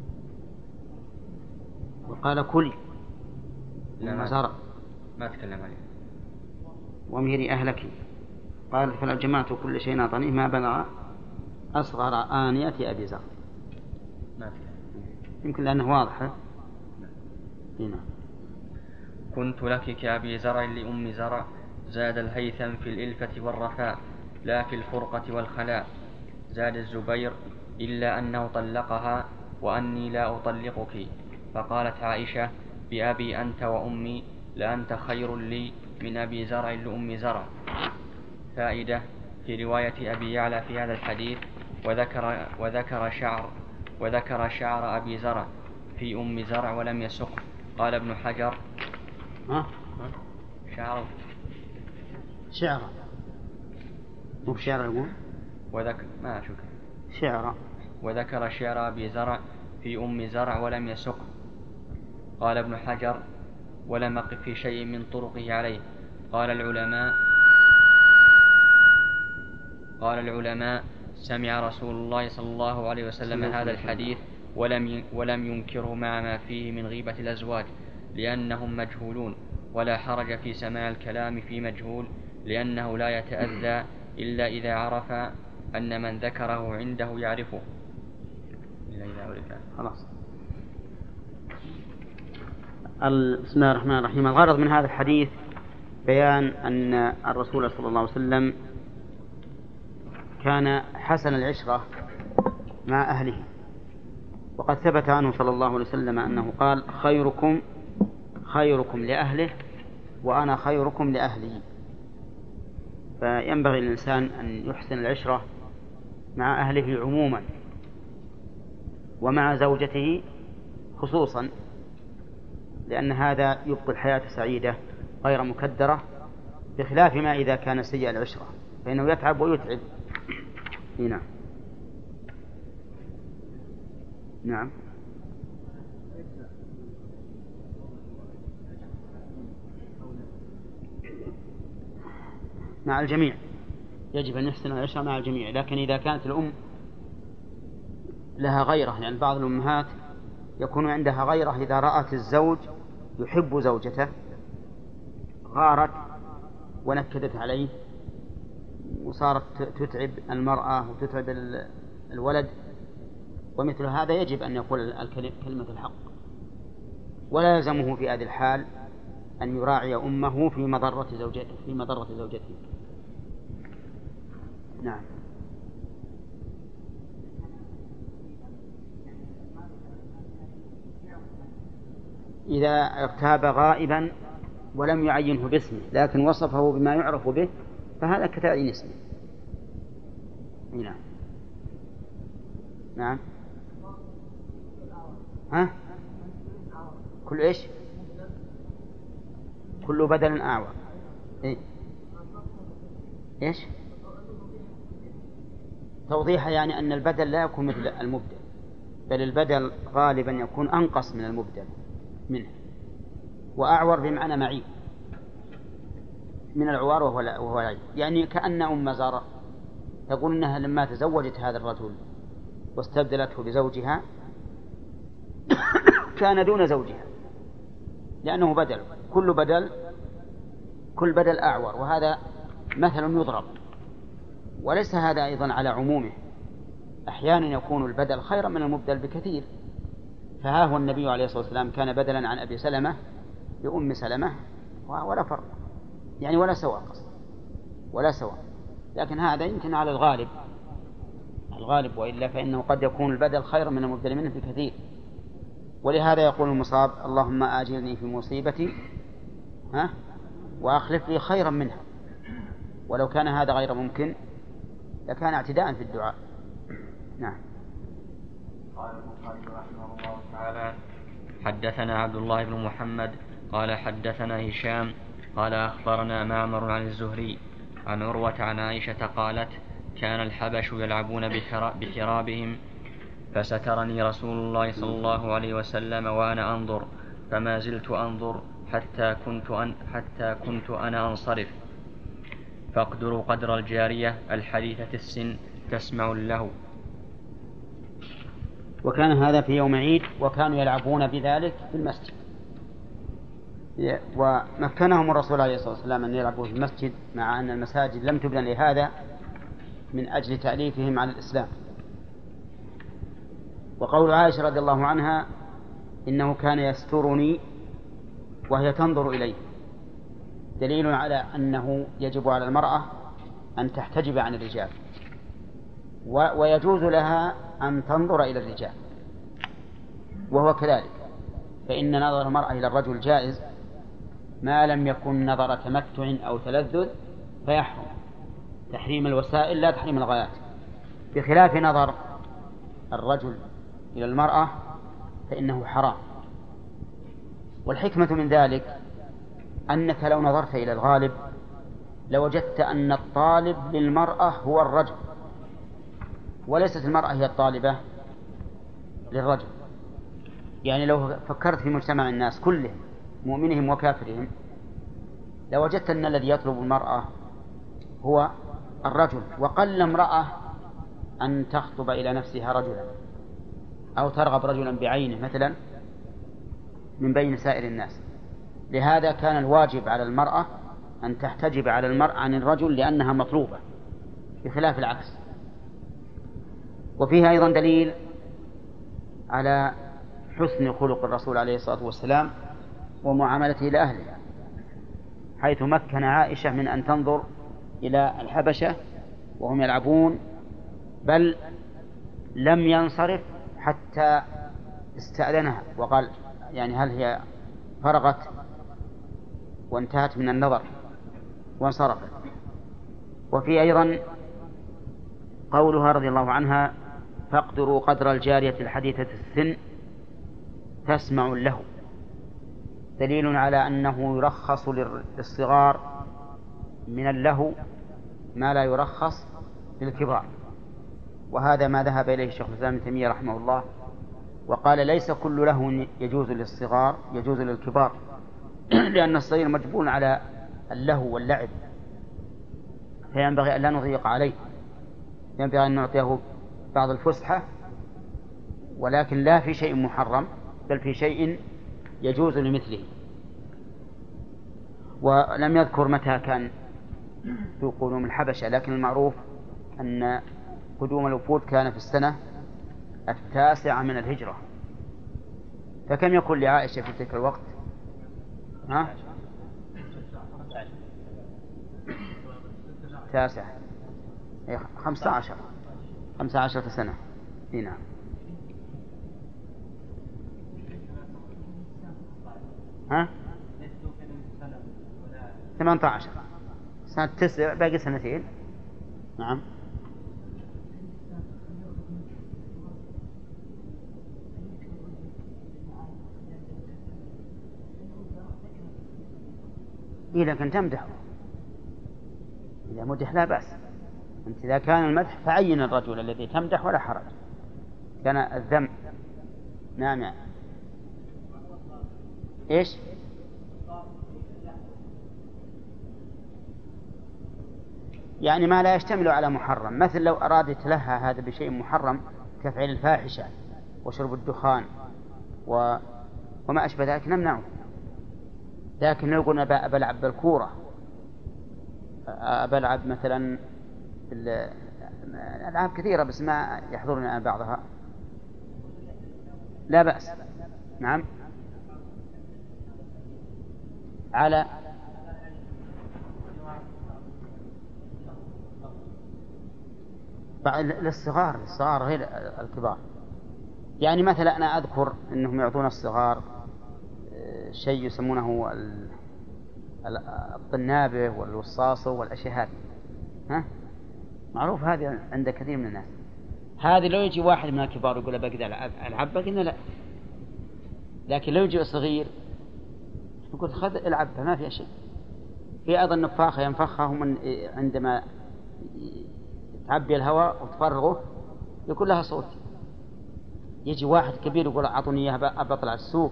وقال كل أم زرع ما تكلم عليه. وامهري أهلك. قال فلو جمعت كل شيء أعطانيه ما بلغ أصغر آنية أبي زرع. ما تكلم. يمكن لأنه واضح. هنا. كنت لك كأبي زرع لأم زرع. زاد الهيثم في الإلفة والرفاء لا في الفرقة والخلاء. زاد الزبير إلا أنه طلقها وأني لا أطلقك. فقالت عائشة بأبي أنت وأمي لأنت خير لي من أبي زرع لأم زرع. فائدة في رواية أبي يعلى في هذا الحديث وذكر, وذكر شعر وذكر شعر أبي زرع في أم زرع ولم يسق. قال ابن حجر ها؟ شعر شعر مو بشعر يقول وذكر ما أشوف شعر وذكر شعر أبي زرع في أم زرع ولم يسق. قال ابن حجر ولم أقف في شيء من طرقه عليه. قال العلماء قال العلماء سمع رسول الله صلى الله عليه وسلم هذا الحديث ولم ولم ينكره مع ما فيه من غيبة الأزواج، لأنهم مجهولون، ولا حرج في سماع الكلام في مجهول، لأنه لا يتأذى إلا إذا عرف أن من ذكره عنده يعرفه. إلا إذا عرف. خلاص. بسم الله الرحمن الرحيم. الغرض من هذا الحديث بيان أن الرسول صلى الله عليه وسلم كان حسن العشرة مع أهله، وقد ثبت عنه صلى الله عليه وسلم أنه قال: خيركم خيركم لأهله وأنا خيركم لأهلي. فينبغي للإنسان أن يحسن العشرة مع أهله عموما ومع زوجته خصوصا، لأن هذا يبقي الحياة سعيدة غير مكدرة، بخلاف ما إذا كان سيء العشرة فإنه يتعب ويتعب. نعم. نعم. مع الجميع يجب أن يحسن العشرة مع الجميع، لكن إذا كانت الأم لها غيرة، لأن يعني بعض الأمهات يكون عندها غيرة إذا رأت الزوج يحب زوجته غارت ونكدت عليه وصارت تتعب المرأة وتتعب الولد، ومثل هذا يجب أن يقول كلمة الحق، ولا يلزمه في هذه الحال أن يراعي أمه في مضرة زوجته في مضرة زوجته. نعم. إذا اغتاب غائبا ولم يعينه باسمه لكن وصفه بما يعرف به فهذا كتعيين اسمه. نعم. نعم. ها؟ كل إيش؟ كل بدل أعور. إيه؟ إيش؟ توضيح يعني أن البدل لا يكون مثل المبدل، بل البدل غالبا يكون أنقص من المبدل منه، وأعور بمعنى معيب من العوار وهو العيب. يعني كأن أم زارة تقول إنها لما تزوجت هذا الرجل واستبدلته بزوجها كان دون زوجها، لأنه بدل، كل بدل كل بدل أعور، وهذا مثل يضرب، وليس هذا أيضا على عمومه، أحيانا يكون البدل خيرا من المبدل بكثير. فها هو النبي عليه الصلاة والسلام كان بدلا عن أبي سلمة بأم سلمة ولا فرق، يعني ولا سواء قصد ولا سواء، لكن هذا يمكن على الغالب الغالب وإلا فإنه قد يكون البدل خيرا من المبدل منه بكثير. ولهذا يقول المصاب: اللهم آجرني في مصيبتي ها وأخلف لي خيرا منها. ولو كان هذا غير ممكن لكان اعتداء في الدعاء. نعم. قال البخاري رحمه الله تعالى: حدثنا عبد الله بن محمد قال حدثنا هشام قال أخبرنا معمر عن الزهري عن عروة عن عائشة قالت: كان الحبش يلعبون بحرابهم فسترني رسول الله صلى الله عليه وسلم وأنا أنظر، فما زلت أنظر حتى كنت, أن حتى كنت أنا أنصرف، فاقدروا قدر الجارية الحديثة السن تسمع له. وكان هذا في يوم عيد، وكانوا يلعبون بذلك في المسجد، ومكنهم الرسول عليه الصلاة والسلام أن يلعبوا في المسجد، مع أن المساجد لم تبنى لهذا من أجل تأليفهم على الإسلام. وقول عائشة رضي الله عنها: إنه كان يسترني وهي تنظر إليه، دليل على أنه يجب على المرأة أن تحتجب عن الرجال، ويجوز لها أن تنظر إلى الرجال، وهو كذلك، فإن نظر المرأة إلى الرجل جائز ما لم يكن نظر تمتع أو تلذذ فيحرم، تحريم الوسائل لا تحريم الغايات، بخلاف نظر الرجل إلى المرأة فإنه حرام. والحكمة من ذلك أنك لو نظرت إلى الغالب لوجدت أن الطالب للمرأة هو الرجل، وليست المرأة هي الطالبة للرجل. يعني لو فكرت في مجتمع الناس كلهم مؤمنهم وكافرهم لوجدت أن الذي يطلب المرأة هو الرجل، وقل امرأة أن تخطب إلى نفسها رجلا أو ترغب رجلا بعينه مثلا من بين سائر الناس. لهذا كان الواجب على المرأة أن تحتجب على المرء عن الرجل لأنها مطلوبة بخلاف العكس. وفيها أيضا دليل على حسن خلق الرسول عليه الصلاة والسلام ومعاملته لأهله، حيث مكن عائشة من أن تنظر إلى الحبشة وهم يلعبون، بل لم ينصرف حتى استأذنها وقال يعني هل هي فرغت وانتهت من النظر وانصرفت. وفي أيضا قولها رضي الله عنها فاقدروا قدر الجارية الحديثة السن تسمع له، دليل على أنه يرخص للصغار من اللهو ما لا يرخص للكبار، وهذا ما ذهب إليه الشيخ الإسلام ابن تيمية رحمه الله، وقال ليس كل لهو يجوز للصغار يجوز للكبار، لأن الصغير مجبول على اللهو واللعب، فينبغي أن لا نضيق عليه، ينبغي أن نعطيه بعض الفسحة، ولكن لا في شيء محرم بل في شيء يجوز لمثله. ولم يذكر متى كان في قدوم الحبشة، لكن المعروف أن قدوم الوفود كان في السنة التاسعة من الهجرة. فكم يكون لعائشة في تلك الوقت؟ ها؟ تاسع خمسة عشر خمسة عشرة سنة. نعم. ها؟ ثمانية عشر سنة تسع، باقي سنتين. نعم. إيه لكن تمدح، إذا مدح لا بأس. أنت إذا كان المدح فعين الرجل الذي تمدح ولا حرج، كان الذم. نعم. يعني. إيش؟ يعني ما لا يشتمل على محرم، مثل لو أرادت لها هذا بشيء محرم كفعل الفاحشة وشرب الدخان و... وما أشبه ذلك نمنعه. لكن لو قلنا بلعب بالكورة، بلعب مثلا الألعاب كثيرة بس ما يحضرني بعضها، لا بأس. نعم. على للصغار، للصغار غير الكبار. يعني مثلا أنا أذكر أنهم يعطون الصغار شيء يسمونه الطنابة والوصاصة والأشياء هذه، ها معروف هذه عند كثير من الناس. هذه لو يجي واحد من الكبار يقول بقدر ألعب بقدر لا، لكن لو يجي صغير يقول خذ العبها ما فيها شيء. في أيضا نفاخة ينفخها من عندما تعبي الهواء وتفرغه يكون لها صوت. يجي واحد كبير يقول أعطوني إياها أبطل على السوق،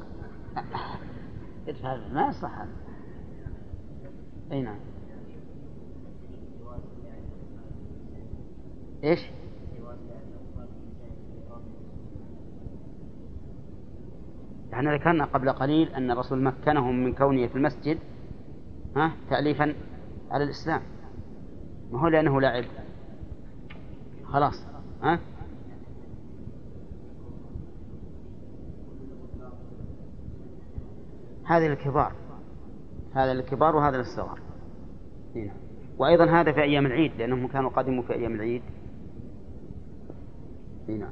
ما يصح هذا. أي نعم. إيش؟ نحن ذكرنا قبل قليل أن الرسول مكنهم من كونه في المسجد ها تأليفا على الإسلام، ما هو لأنه لعب خلاص. ها هذه الكبار، هذا الكبار وهذا الصغار. هنا. وأيضا هذا في أيام العيد لأنهم كانوا قادموا في أيام العيد. هنا.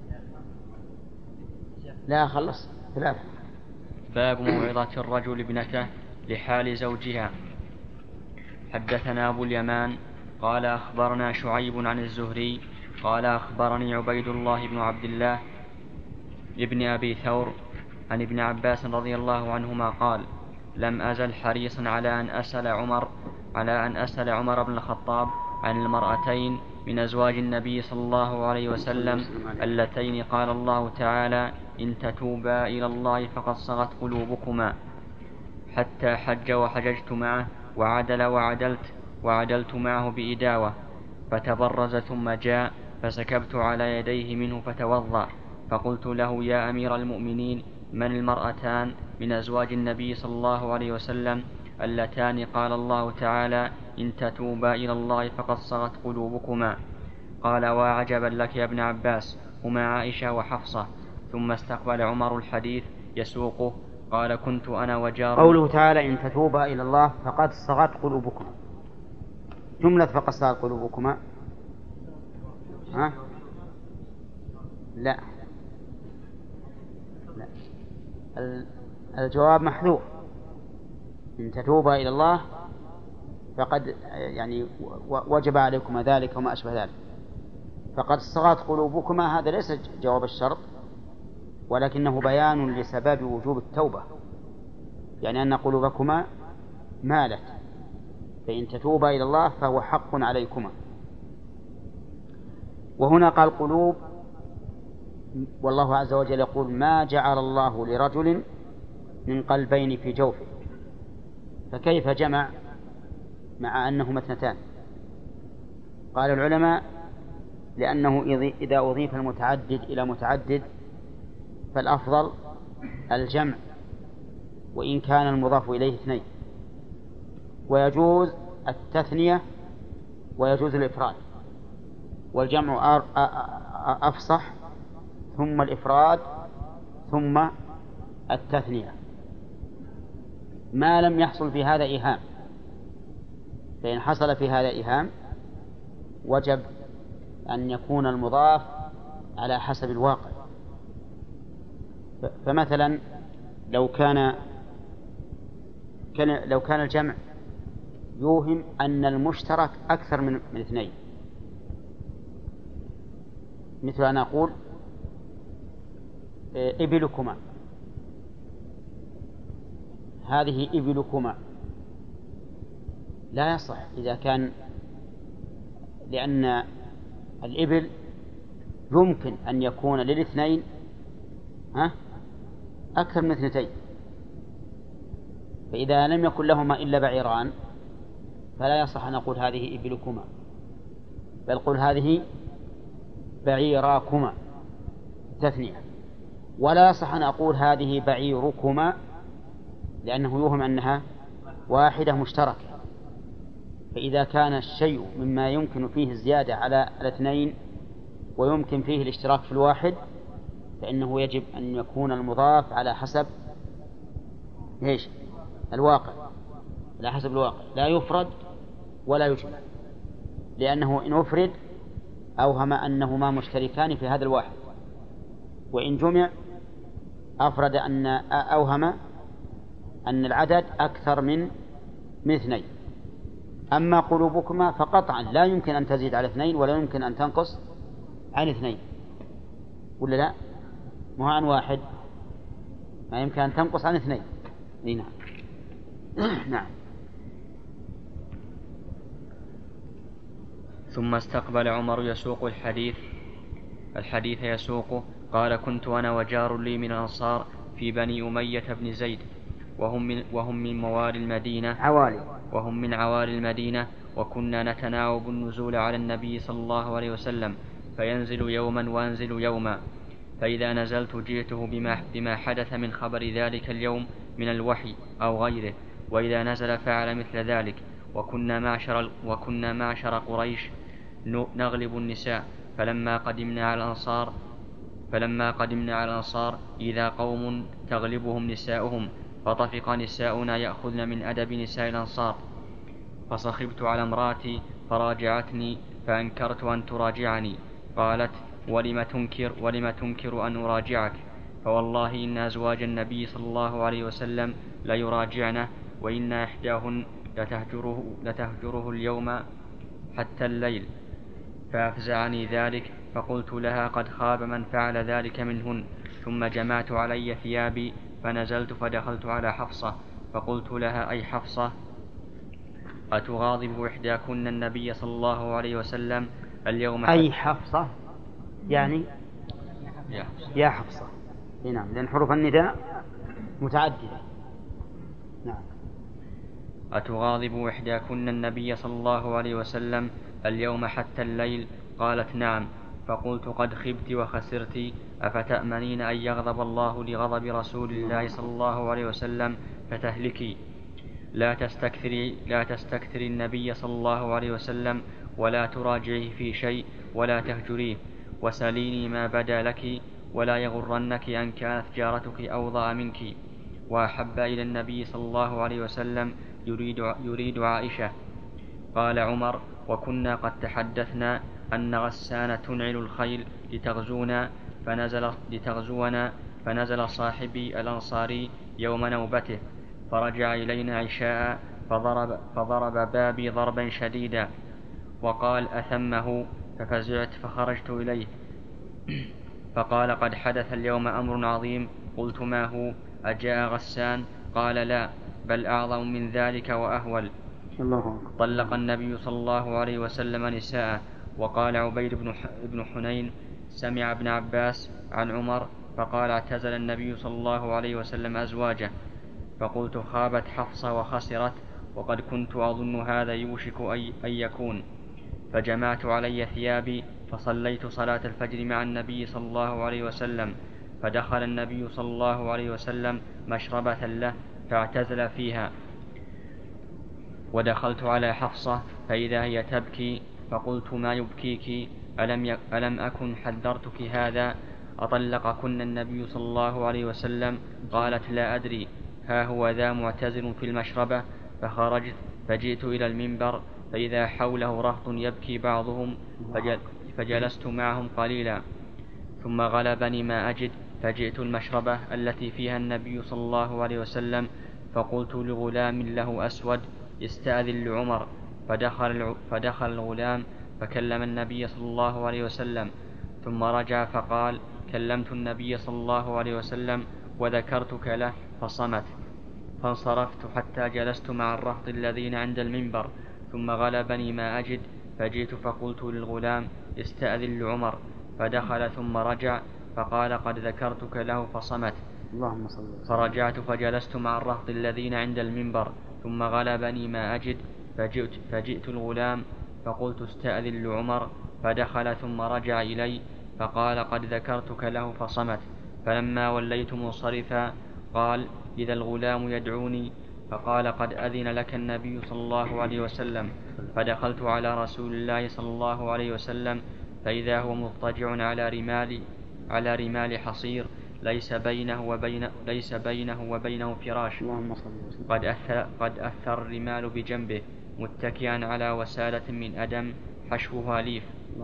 لا خلص ثلاثة. باب موعظة الرجل ابنته لحال زوجها. حدثنا أبو اليمان قال أخبرنا شعيب عن الزهري قال أخبرني عبيد الله بن عبد الله ابن أبي ثور عن ابن عباس رضي الله عنهما قال لم أزل حريصا على أن أسأل عمر على أن أسأل عمر بن الخطاب عن المرأتين من أزواج النبي صلى الله عليه وسلم اللتين قال الله تعالى إن تتوبا إلى الله فقد صغت قلوبكما، حتى حج وحججت معه وعدل وعدلت وعدلت معه بإداوة، فتبرز ثم جاء فسكبت على يديه منه فتوضأ، فقلت له يا أمير المؤمنين من المرأتان من أزواج النبي صلى الله عليه وسلم اللتان قال الله تعالى إن تتوبا إلى الله فقد صغت قلوبكما؟ قال وعجبا لك يا ابن عباس، هما عائشة وحفصة. ثم استقبل عمر الحديث يسوقه قال كنت أنا وجار. قوله تعالى إن تتوبا إلى الله فقد صغت قلوبكما، جملة فقد صغت قلوبكما ها؟ لا لا الجواب محذوف، إن تتوبا إلى الله فقد يعني وجب عليكم ذلك وما أشبه ذلك. فقد صغت قلوبكما هذا ليس جواب الشرط، ولكنه بيان لسبب وجوب التوبة، يعني أن قلوبكما مالت، فإن تتوبا إلى الله فهو حق عليكما. وهنا قال قلوب، والله عز وجل يقول ما جعل الله لرجل من قلبين في جوفه، فكيف جمع مع أنهما اثنتان؟ قال العلماء لأنه إذا أضيف المتعدد إلى متعدد فالأفضل الجمع وإن كان المضاف إليه اثنين، ويجوز التثنية ويجوز الإفراد، والجمع أفصح، ثم الإفراد ثم التثنية، ما لم يحصل في هذا إيهام. فإن حصل في هذا إيهام وجب أن يكون المضاف على حسب الواقع. فمثلا لو كان لو كان الجمع يوهم أن المشترك أكثر من من اثنين، مثل أن أقول إبلكما، هذه إبلكما، لا يصح إذا كان، لأن الإبل يمكن أن يكون للاثنين ها أكثر من اثنتين، فإذا لم يكن لهما إلا بعيران فلا يصح أن أقول هذه إبلكما، بل قل هذه بعيراكما تثنية. ولا يصح أن أقول هذه بعيركما لأنه يوهم أنها واحدة مشتركة. فإذا كان الشيء مما يمكن فيه الزيادة على الاثنين ويمكن فيه الاشتراك في الواحد فإنه يجب أن يكون المضاف على حسب إيش؟ الواقع، على حسب الواقع، لا يفرد ولا يجمع، لأنه إن أفرد أوهم أنهما مشتركان في هذا الواحد، وإن جمع أفرد أن أوهم أن العدد أكثر من من اثنين. أما قلوبكما فقطعا لا يمكن أن تزيد على اثنين ولا يمكن أن تنقص عن اثنين، ولا لا؟ مو عن واحد، ما يمكن أن تنقص عن اثنين. نعم. نعم. ثم استقبل عمر يسوق الحديث الحديث يسوقه قال كنت أنا وجار لي من الأنصار في بني أمية بن زيد وهم من, وهم من موالي المدينة عوالي وهم من عوالي المدينة، وكنا نتناوب النزول على النبي صلى الله عليه وسلم فينزل يوما وانزل يوما، فإذا نزلت جئته بما, بما حدث من خبر ذلك اليوم من الوحي أو غيره، وإذا نزل فعل مثل ذلك. وكنا معشر, وكنا معشر قريش نغلب النساء، فلما قدمنا على الأنصار فلما قدمنا على الأنصار إذا قوم تغلبهم نساؤهم، فطفق نساؤنا يأخذن من أدب نساء الأنصار، فصخبت على امراتي فراجعتني فأنكرت أن تراجعني، قالت ولم تنكر, ولم تنكر أن أراجعك؟ فوالله إن أزواج النبي صلى الله عليه وسلم لا يراجعنه، وإن إحداهن لتهجره, لتهجره اليوم حتى الليل. فأفزعني ذلك، فقلت لها قد خاب من فعل ذلك منهن. ثم جمعت علي ثيابي فنزلت فدخلت على حفصة فقلت لها أي حفصة أتغاضب إحداكن النبي صلى الله عليه وسلم اليوم؟ أي حفصة يعني يا, يا حفصة. نعم، لأن حروف النداء متعددة. نعم. أتغاضب إحداكن النبي صلى الله عليه وسلم اليوم حتى الليل؟ قالت نعم. فقلت قد خبت وخسرت، أفتأمنين أن يغضب الله لغضب رسول الله صلى الله عليه وسلم فتهلكي؟ لا تستكثري, لا تستكثري النبي صلى الله عليه وسلم، ولا تراجعيه في شيء، ولا تهجريه، وسليني ما بدا لك، ولا يغرنك أن كانت جارتك أوضع منك وأحب إلى النبي صلى الله عليه وسلم يريد, يريد عائشة. قال عمر: وكنا قد تحدثنا أن غسان تنعل الخيل لتغزونا فنزل, لتغزونا فنزل صاحبي الأنصاري يوم نوبته، فرجع إلينا عشاء فضرب, فضرب بابي ضربا شديدا، وقال: أثمه؟ ففزعت فخرجت إليه فقال: قد حدث اليوم أمر عظيم. قلت: ما هو؟ أجاء غسان؟ قال: لا، بل أعظم من ذلك وأهول. طلق النبي صلى الله عليه وسلم نساءه. وقال عبيد بن حنين: سمع ابن عباس عن عمر فقال: اعتزل النبي صلى الله عليه وسلم أزواجه. فقلت: خابت حفصة وخسرت، وقد كنت أظن هذا يوشك أن يكون. فجمعت علي ثيابي فصليت صلاة الفجر مع النبي صلى الله عليه وسلم، فدخل النبي صلى الله عليه وسلم مشربة له فاعتزل فيها، ودخلت على حفصة فإذا هي تبكي، فقلت: ما يبكيك؟ ألم, ي... ألم أكن حذرتك هذا؟ أطلقكن النبي صلى الله عليه وسلم؟ قالت: لا أدري، ها هو ذا معتزل في المشربة. فخرجت فجئت إلى المنبر فإذا حوله رهط يبكي بعضهم، فجل... فجلست معهم قليلا، ثم غلبني ما أجد، فجئت المشربة التي فيها النبي صلى الله عليه وسلم، فقلت لغلام له أسود: استأذن لعمر. فدخل, فدخل الغلام فكلم النبي صلى الله عليه وسلم، ثم رجع فقال: كلمت النبي صلى الله عليه وسلم وذكرتك له فصمت. فانصرفت حتى جلست مع الرهط الذين عند المنبر، ثم غلبني ما أجد، فجئت فقلت للغلام: استأذن لعمر. فدخل ثم رجع فقال: قد ذكرتك له فصمت. فرجعت فجلست مع الرهط الذين عند المنبر، ثم غلبني ما أجد، فجئت, فجئت الغلام فقلت: استأذن لعمر. فدخل ثم رجع إلي فقال: قد ذكرتك له فصمت. فلما وليت منصرفا قال: إذا الغلام يدعوني. فقال: قد أذن لك النبي صلى الله عليه وسلم. فدخلت على رسول الله صلى الله عليه وسلم فإذا هو مضطجع على رمال على رمال حصير، ليس بينه وبين ليس بينه وبينه فراش، قد أثر, قد أثر الرمال بجنبه، متكئا على وسادة من أدم حشوها ليف.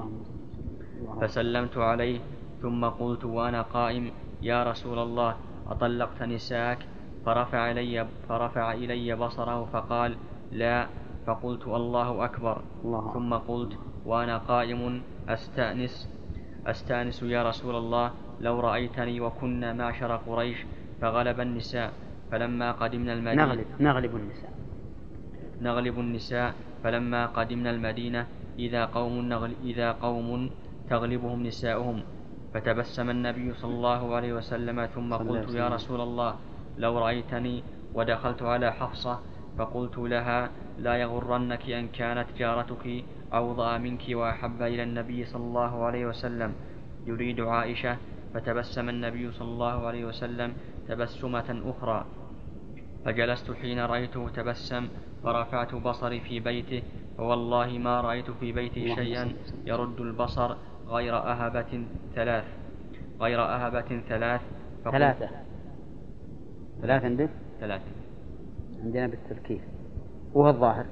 فسلمت عليه ثم قلت وأنا قائم: يا رسول الله، أطلقت نساءك؟ فرفع إلي, فرفع إلي بصره فقال: لا. فقلت: الله أكبر. الله. ثم قلت وأنا قائم: أستأنس أستأنس يا رسول الله، لو رأيتني وكنا معشر قريش فغلب النساء. فلما قدمنا المدينة نغلب, نغلب النساء نغلب النساء فلما قدمنا المدينة إذا قوم, نغل إذا قوم تغلبهم نساؤهم. فتبسم النبي صلى الله عليه وسلم ثم قلت: يا رسول الله، لو رأيتني. ودخلت على حفصة فقلت لها: لا يغرنك أن كانت جارتك أوضأ منك وأحب إلى النبي صلى الله عليه وسلم يريد عائشة. فتبسم النبي صلى الله عليه وسلم تبسمة أخرى، فجلست حين رأيته تبسم، فرفعت بصري في بيته، فوالله ما رأيت في بيته شيئا يرد البصر غير أهبة ثلاث غير أهبة ثلاث ثلاثة ثلاث عندك؟ ثلاث عندنا بالتركيز وهو الظاهر.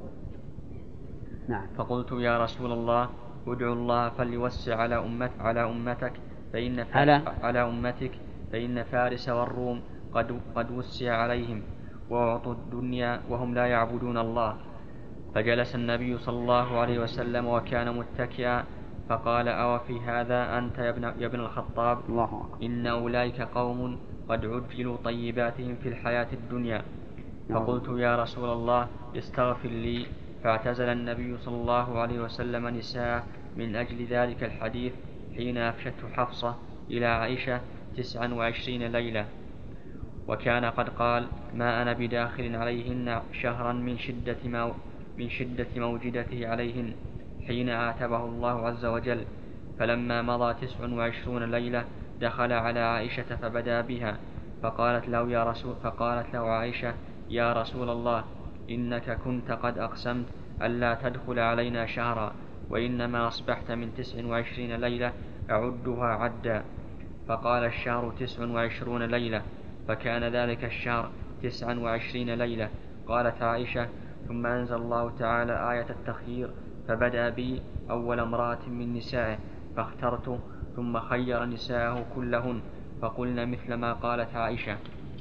نعم. فقلت: يا رسول الله، ادعو الله فليوسع على أمت على أمتك فإن على على أمتك فإن فارس والروم قد قد وسع عليهم وأعطوا الدنيا وهم لا يعبدون الله. فجلس النبي صلى الله عليه وسلم وكان متكئا، فقال: أو في هذا أنت يا ابن, يا ابن الخطاب؟ الله. إن أولئك قوم قد عجلوا طيباتهم في الحياة الدنيا. فقلت: يا رسول الله، استغفر لي. فاعتزل النبي صلى الله عليه وسلم نساء من أجل ذلك الحديث حين أفشته حفصة إلى عائشة تسعا وعشرين ليلة، وكان قد قال: ما أنا بداخل عليهن شهرا من شدة, مو من شدة موجدته عليهن، حين عاتبه الله عز وجل: فلما مضى تسع وعشرون ليلة دخل على عائشة فبدا بها، فقالت له, يا رسول فقالت له عائشة: يا رسول الله، إنك كنت قد أقسمت ألا تدخل علينا شهرا، وإنما أصبحت من تسع وعشرين ليلة أعدها عدا. فقال: الشهر تسع وعشرون ليلة، فكان ذلك الشهر تسع وعشرين ليلة. قالت عائشة: ثم أنزل الله تعالى آية التخيير، فبدأ بي أول امرأة من نسائه فاخترته، ثم خير نساءه كلهن فقلن مثل ما قالت عائشة.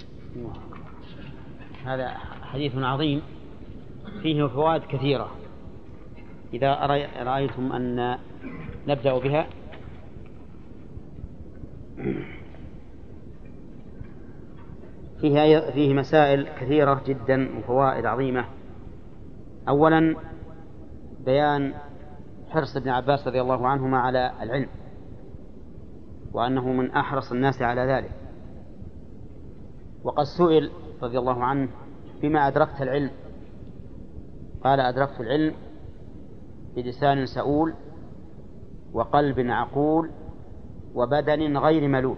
هذا حديث عظيم فيه فوائد كثيرة. إذا رأيتم أن نبدأ بها. فيه فيه مسائل كثيرة جدا وفوائد عظيمة. أولا بيان حرص ابن عباس رضي الله عنهما على العلم، وأنه من أحرص الناس على ذلك. وقد سئل رضي الله عنه: بما أدركت العلم؟ قال: أدركت العلم بلسان سؤول وقلب عقول وبدن غير ملول.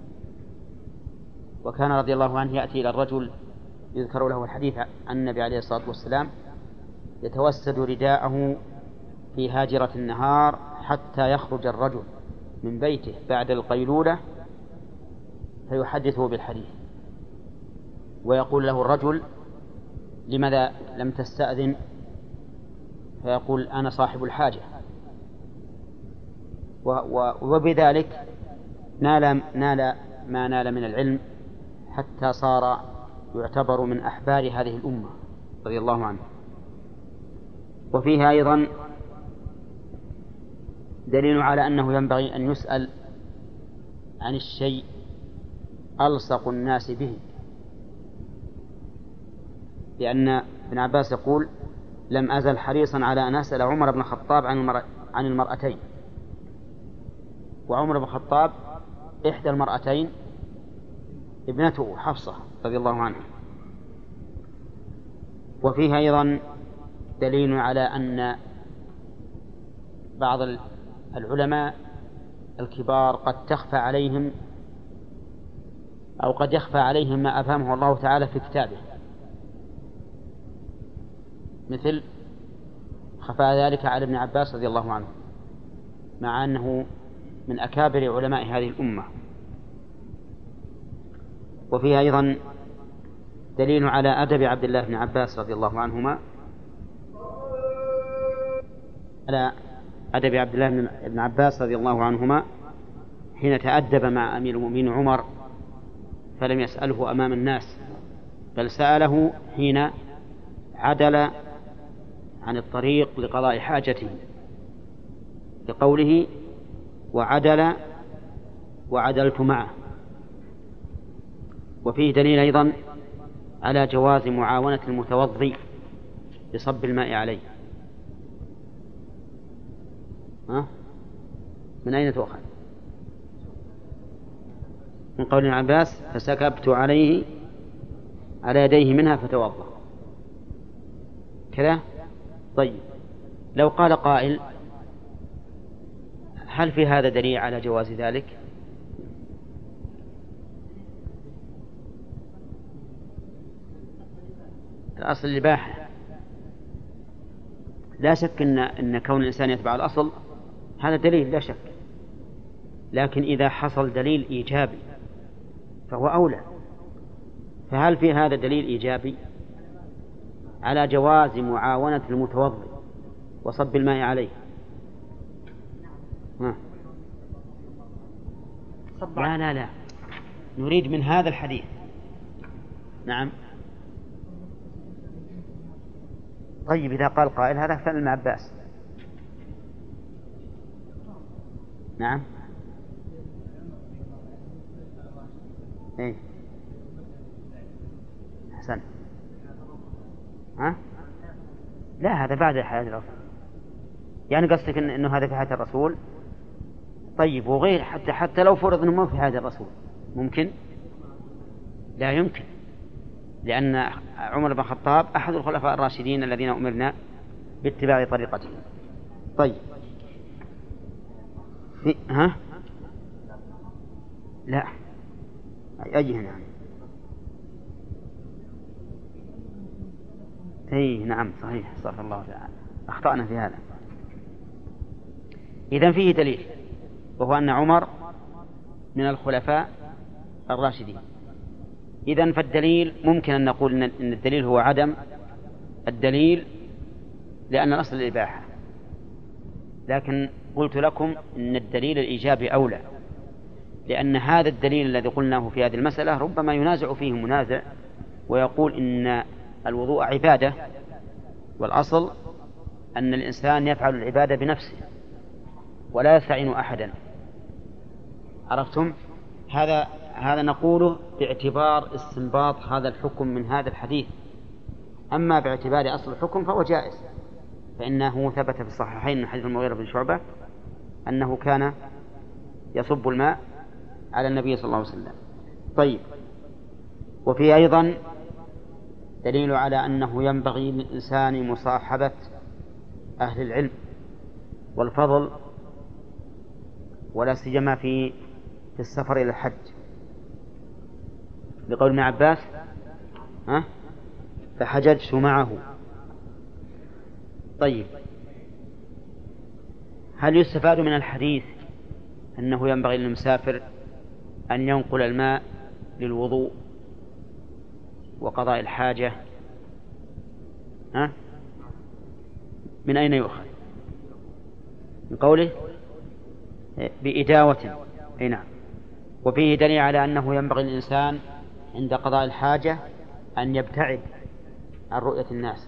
وكان رضي الله عنه يأتي إلى الرجل يذكر له الحديث عن النبي عليه الصلاة والسلام يتوسد رداءه في هاجرة النهار حتى يخرج الرجل من بيته بعد القيلولة فيحدثه بالحديث، ويقول له الرجل: لماذا لم تستأذن؟ فيقول: أنا صاحب الحاجة. وبذلك نال, نال ما نال من العلم حتى صار يعتبر من أحبار هذه الأمة رضي الله عنه. وفيها أيضا دليل على أنه ينبغي أن يسأل عن الشيء ألصق الناس به، لأن ابن عباس يقول: لم أزل حريصا على أن أسأل عمر بن الخطاب عن المرأتين. وعمر بن الخطاب إحدى المرأتين ابنته حفصة رضي الله عنها. وفيها أيضا دليل على أن بعض العلماء الكبار قد تخفى عليهم أو قد يخفى عليهم ما أفهمه الله تعالى في كتابه، مثل خفى ذلك على ابن عباس رضي الله عنه مع أنه من أكابر علماء هذه الأمة. وفيها أيضا دليل على أدب عبد الله بن عباس رضي الله عنهما على أدب عبد الله بن عباس رضي الله عنهما حين تأدب مع أمير المؤمنين عمر فلم يسأله أمام الناس، بل سأله حين عدل عن الطريق لقضاء حاجته، لقوله: وعدل وعدلت معه. وفيه دليل أيضا على جواز معاونة المتوضي بصب الماء عليه. ها؟ من أين تؤخذ؟ من قول ابن عباس: فسكبت عليه على يديه منها فتوضأ كذا. طيب، لو قال قائل: هل في هذا دليل على جواز ذلك؟ الأصل الإباحة، لا شك إن, إن كون الإنسان يتبع الأصل هذا دليل لا شك، لكن إذا حصل دليل إيجابي فهو أولى. فهل في هذا دليل إيجابي على جواز معاونة المتوضئ وصب الماء عليه؟ ها. لا لا لا نريد من هذا الحديث. نعم. طيب، إذا قال قائل هذا فعل ابن عباس. نعم. إيه؟ حسن. ها؟ لا، هذا بعد حياة الرسول. يعني قصدك إن إنه هذا في حياة الرسول. طيب، وغير حتى حتى لو فرض إنه ما في حياة الرسول ممكن؟ لا يمكن، لأن عمر بن الخطاب أحد الخلفاء الراشدين الذين أمرنا باتباع طريقته. طيب، في ها لا أي هنا أي نعم صحيح استغفر الله تعالى أخطأنا في هذا. إذن فيه دليل وهو أن عمر من الخلفاء الراشدين. إذن فالدليل ممكن أن نقول أن الدليل هو عدم الدليل لأن الأصل الإباحة، لكن قلت لكم أن الدليل الإيجابي أولى، لأن هذا الدليل الذي قلناه في هذه المسألة ربما ينازع فيه منازع ويقول إن الوضوء عبادة، والأصل أن الإنسان يفعل العبادة بنفسه ولا يستعين أحدا. عرفتم؟ هذا هذا نقوله باعتبار استنباط هذا الحكم من هذا الحديث. أما باعتبار أصل الحكم فهو جائز، فإنه ثبت في الصحيحين من حديث المغيرة بن شعبة أنه كان يصب الماء على النبي صلى الله عليه وسلم. طيب، وفي أيضا دليل على أنه ينبغي للإنسان مصاحبة أهل العلم والفضل، ولا سيما في في السفر إلى الحج، لقول ابن عباس ها فحججت معه. طيب، هل يستفاد من الحديث أنه ينبغي للمسافر أن ينقل الماء للوضوء وقضاء الحاجة؟ ها؟ من أين يؤخذ؟ من قوله بإداوة. أي نعم. وفيه دليل على أنه ينبغي للإنسان عند قضاء الحاجة أن يبتعد عن رؤية الناس،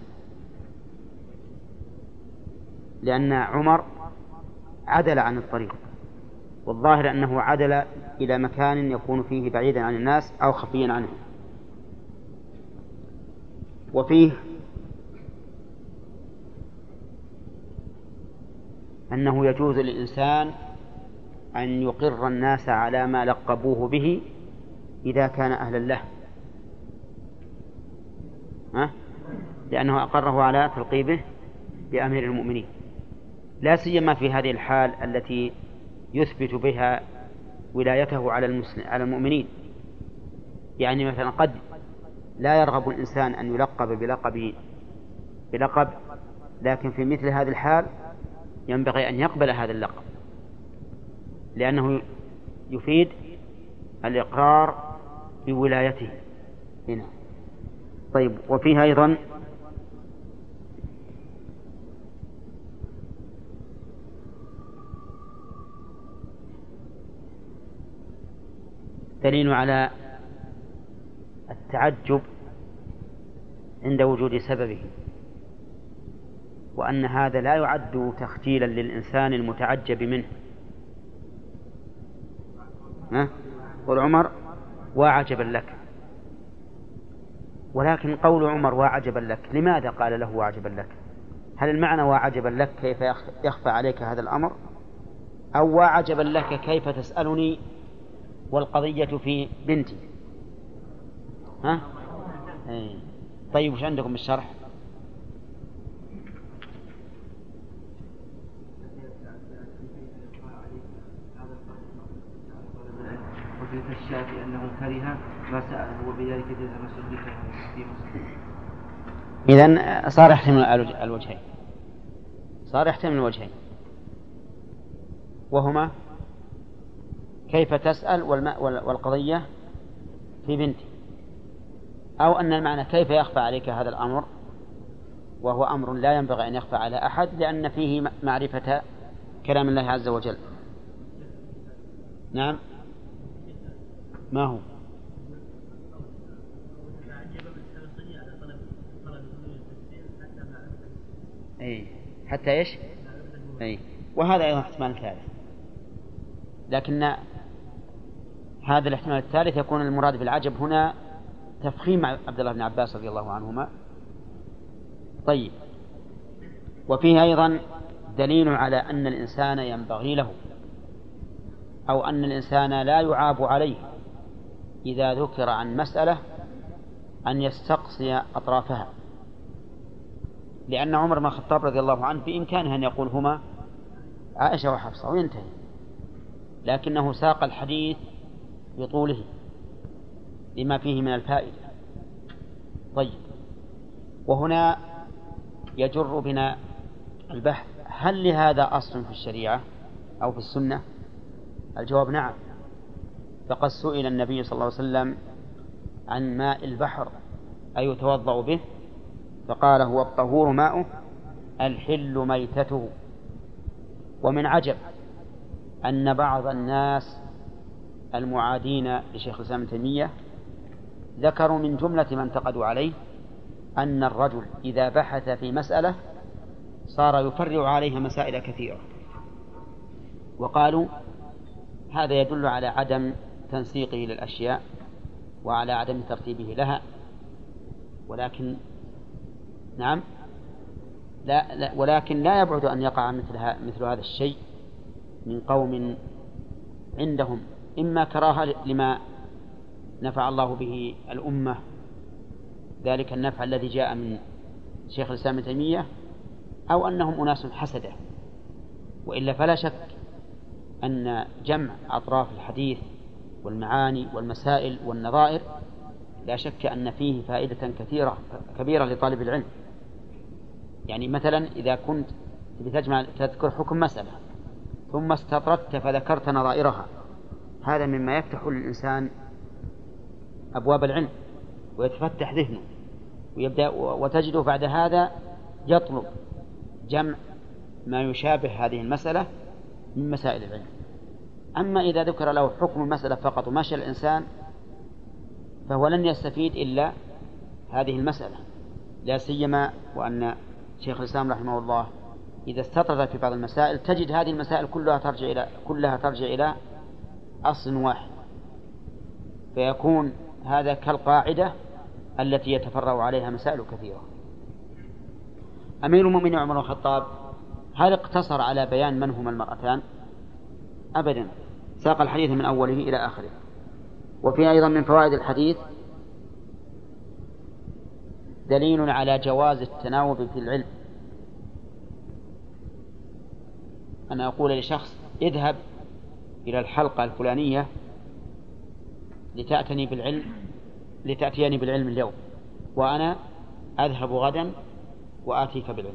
لأن عمر عدل عن الطريق، والظاهر أنه عدل إلى مكان يكون فيه بعيدا عن الناس أو خفيا عنهم. وفيه أنه يجوز للإنسان أن يقر الناس على ما لقبوه به إذا كان أهلا له، ها؟ لأنه أقره على تلقيبه بأمير المؤمنين، لا سيما في هذه الحال التي يثبت بها ولايته على المسلم على المؤمنين. يعني مثلا قد لا يرغب الإنسان أن يلقب بلقب بلقب لكن في مثل هذه الحال ينبغي أن يقبل هذا اللقب، لأنه يفيد الإقرار بولايته هنا. طيب، وفيها أيضا دليل على التعجب عند وجود سببه، وأن هذا لا يعد تخجيلا للإنسان المتعجب منه. ها؟ قول عمر وعجبا لك، ولكن قول عمر وعجبا لك لماذا قال له وعجبا لك؟ هل المعنى وعجبا لك كيف يخفى عليك هذا الأمر، أو وعجبا لك كيف تسألني والقضية في بنتي؟ ها؟ ايه. طيب، وش عندكم بالشرح؟ وفي الشافعي أنه كره ما سأله وبذلك جزم سلوكه في مسلم. إذن صار يحتمل الوجهين، صار يحتمل الوجهين، وهما كيف تسأل والماء والقضية في بنتي، أو أن المعنى كيف يخفى عليك هذا الأمر، وهو أمر لا ينبغي أن يخفى على أحد لأن فيه معرفة كلام الله عز وجل. نعم، ما هو؟ أي حتى إيش؟ أي، وهذا أيضا احتمال ثالث، لكن هذا الاحتمال الثالث يكون المراد بالعجب هنا تفخيم عبد الله بن عباس رضي الله عنهما. طيب، وفيه أيضا دليل على أن الإنسان ينبغي له أو أن الإنسان لا يعاب عليه إذا ذكر عن مسألة أن يستقصي أطرافها، لأن عمر بن الخطاب رضي الله عنه بإمكانه أن يقول هما عائشة وحفصة وينتهي، لكنه ساق الحديث بطوله لما فيه من الفائدة. طيب، وهنا يجر بنا البحث: هل لهذا أصل في الشريعة أو في السنة؟ الجواب نعم. فقد سئل النبي صلى الله عليه وسلم عن ماء البحر أيتوضأ به؟ فقال: هو الطهور ماؤه الحل ميتته. ومن عجب أن بعض الناس المعادين لشيخ الإسلام ابن تيمية ذكروا من جملة ما انتقدوا عليه أن الرجل إذا بحث في مسألة صار يفرع عليها مسائل كثيرة، وقالوا هذا يدل على عدم تنسيقه للأشياء وعلى عدم ترتيبه لها. ولكن نعم لا, لا ولكن لا يبعد أن يقع مثل, مثل هذا الشيء من قوم عندهم إما كراهة لما نفع الله به الأمة، ذلك النفع الذي جاء من شيخ الإسلام ابن تيمية، أو أنهم أناس حسدة. وإلا فلا شك أن جمع أطراف الحديث والمعاني والمسائل والنظائر لا شك أن فيه فائدة كثيرة كبيرة لطالب العلم. يعني مثلا إذا كنت بتجمع تذكر حكم مسألة ثم استطردت فذكرت نظائرها، هذا مما يفتح للإنسان أبواب العلم ويتفتح ذهنه ويبدأ، وتجده بعد هذا يطلب جمع ما يشابه هذه المسألة من مسائل العلم. أما إذا ذكر له حكم المسألة فقط ومشى الإنسان فهو لن يستفيد إلا هذه المسألة، لا سيما وأن شيخ الإسلام رحمه الله إذا استطرد في بعض المسائل تجد هذه المسائل كلها ترجع إلى كلها ترجع إلى أصل واحد، فيكون هذا كالقاعدة التي يتفرع عليها مسائل كثيرة. أمير المؤمنين عمر بن الخطاب هل اقتصر على بيان من هما المرأتان؟ أبدا، ساق الحديث من أوله إلى آخره. وفي أيضا من فوائد الحديث دليل على جواز التناوب في العلم. أنا أقول لشخص: اذهب إلى الحلقة الفلانية لتأتني بالعلم لتأتيني بالعلم اليوم، وأنا أذهب غدا وآتيك بالعلم،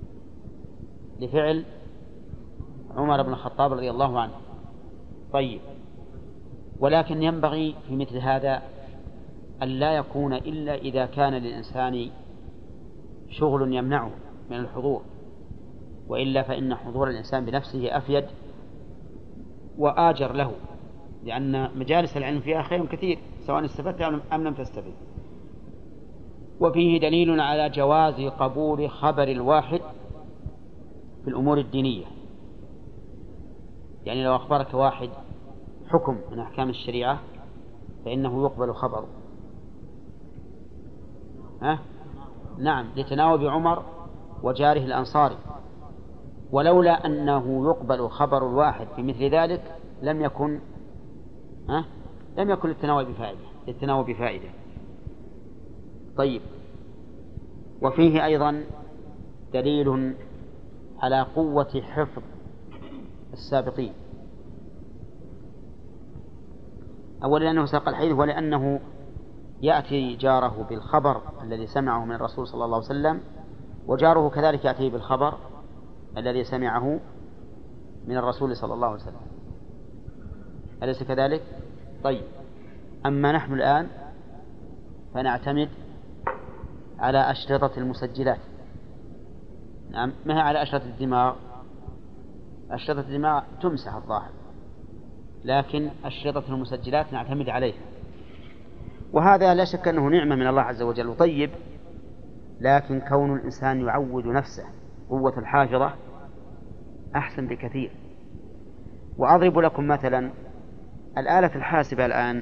لفعل عمر بن الخطاب رضي الله عنه. طيب، ولكن ينبغي في مثل هذا أن لا يكون إلا إذا كان للإنسان شغل يمنعه من الحضور، وإلا فإن حضور الإنسان بنفسه أفيد وآجر له، لأن مجالس العلم فيها خير كثير سواء استفدت أم لم تستفد. وفيه دليل على جواز قبول خبر الواحد في الأمور الدينية. يعني لو أخبرك واحد حكم من أحكام الشريعة فإنه يقبل خبره. ها؟ نعم، لتناوب عمر وجاره الأنصاري، ولولا أنه يقبل خبر الواحد في مثل ذلك لم يكن ها؟ لم يكن للتناوب بفائدة للتناوب بفائدة. طيب، وفيه أيضا دليل على قوة حفظ السابقين. أولا لأنه ساق الحديث، ولأنه يأتي جاره بالخبر الذي سمعه من الرسول صلى الله عليه وسلم، وجاره كذلك يأتي بالخبر الذي سمعه من الرسول صلى الله عليه وسلم، أليس كذلك؟ طيب، أما نحن الآن فنعتمد على أشرطة المسجلات. نعم، ما هي على أشرطة الدماغ. أشرطة الدماغ تمسح الظاهر، لكن أشرطة المسجلات نعتمد عليها، وهذا لا شك أنه نعمة من الله عز وجل. طيب، لكن كون الإنسان يعود نفسه قوة الحافظة أحسن بكثير. وأضرب لكم مثلا: الآلة الحاسبة الآن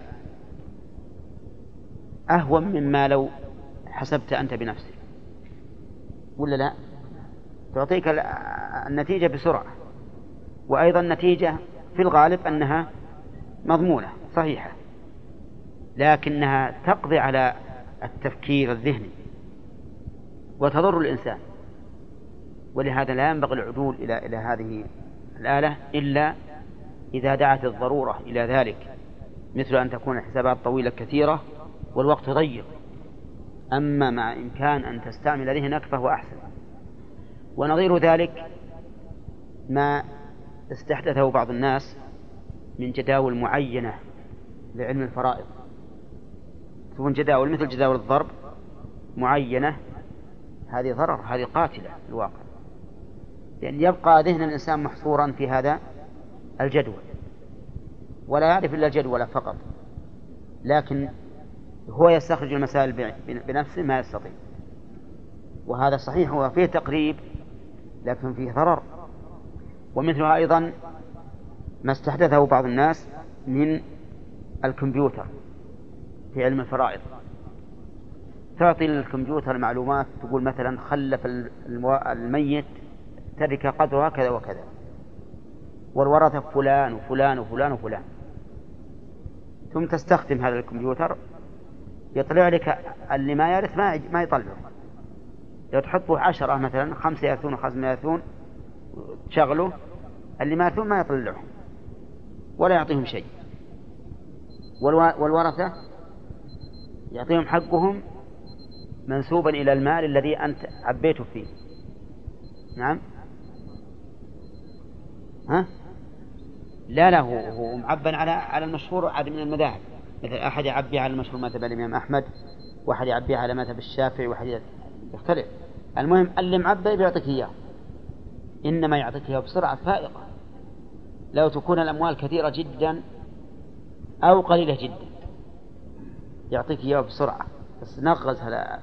أهون مما لو حسبت أنت بنفسك، ولا لا؟ تعطيك النتيجة بسرعة، وأيضا النتيجة في الغالب أنها مضمونة صحيحة، لكنها تقضي على التفكير الذهني وتضر الإنسان. ولهذا لا ينبغي العدول إلى إلى هذه الآلة إلا إذا دعت الضرورة إلى ذلك، مثل أن تكون الحسابات طويلة كثيرة والوقت ضيق. أما مع إمكان أن تستعمل ذهنك فهو أحسن. ونظير ذلك ما استحدثه بعض الناس من جداول معينة لعلم الفرائض، تكون جداول مثل جداول الضرب معينة، هذه ضرر، هذه قاتلة في الواقع، لأن يبقى ذهن الإنسان محصورا في هذا الجدول ولا يعرف إلا الجدول فقط، لكن هو يستخرج المسائل بنفسه ما يستطيع. وهذا صحيح، هو فيه تقريب لكن فيه ضرر. ومثلها أيضا ما استحدثه بعض الناس من الكمبيوتر في علم الفرائض، تعطي للكمبيوتر معلومات، تقول مثلا خلف الميت ترك قدرها كذا وكذا، والورثة فلان وفلان وفلان وفلان، ثم تستخدم هذا الكمبيوتر يطلع لك اللي ما يعرف ما ما يطلعه. لو تحطه عشرة مثلا، خمسة يأثون وخمسة يأثون، تشغله، اللي ما يأثون ما يطلعهم ولا يعطيهم شيء، والورثة يعطيهم حقهم منسوبا إلى المال الذي أنت عبيته فيه. نعم، ها؟ لا لا هو, هو معبن على على المشهور عاد من المذاهب، مثل أحد يعبي على المشهور مذهب الإمام أحمد، واحد يعبي على مذهب الشافعي، واحد يختلف. المهم اللي معبي بيعطيك إياه، إنما يعطيك إياه بسرعة فائقة. لو تكون الأموال كثيرة جدا أو قليلة جدا يعطيك إياه بسرعة، بس نغز هلا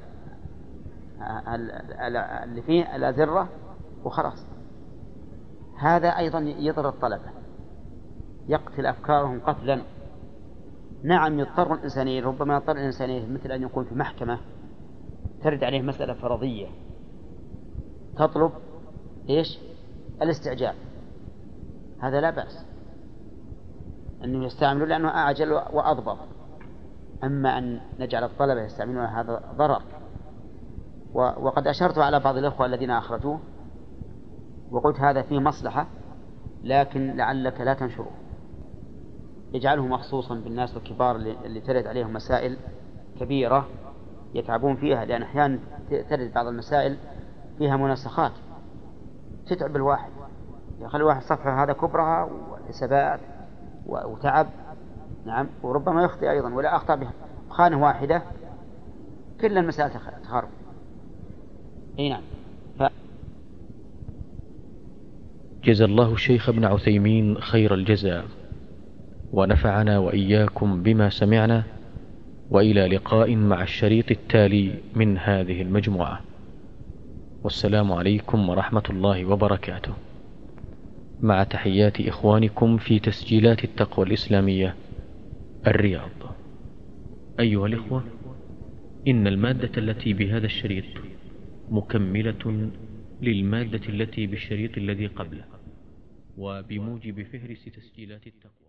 اللي فيه الأزرة وخلاص. هذا أيضا يضر الطلبة، يقتل أفكارهم قتلا. نعم يضطر الإنسانية، ربما يضطر الإنسانية مثل أن يكون في محكمة ترد عليه مسألة فرضية تطلب إيش؟ الاستعجال، هذا لا بأس أنه يستعملوا لأنه أعجل وأضبط. أما أن نجعل الطلبة يستعملون هذا ضرر. وقد أشرت على بعض الأخوة الذين أخرجوه وقلت هذا فيه مصلحة، لكن لعلك لا تنشره، اجعله مخصوصا بالناس الكبار اللي ترد عليهم مسائل كبيرة يتعبون فيها، لأن أحيانا ترد بعض المسائل فيها مناسخات تتعب الواحد، يخلي الواحد صفحة هذا كبرها والحسابات وتعب. نعم، وربما يخطئ أيضا، ولا أخطأ بخانة واحدة كل المسائل تخرب. أي نعم. ف... جزا الله الشيخ ابن عثيمين خير الجزاء، ونفعنا وإياكم بما سمعنا، وإلى لقاء مع الشريط التالي من هذه المجموعة، والسلام عليكم ورحمة الله وبركاته، مع تحيات إخوانكم في تسجيلات التقوى الإسلامية الرياض. أيها الإخوة، إن المادة التي بهذا الشريط مكملة للمادة التي بالشريط الذي قبله، وبموجب فهرس تسجيلات التقوى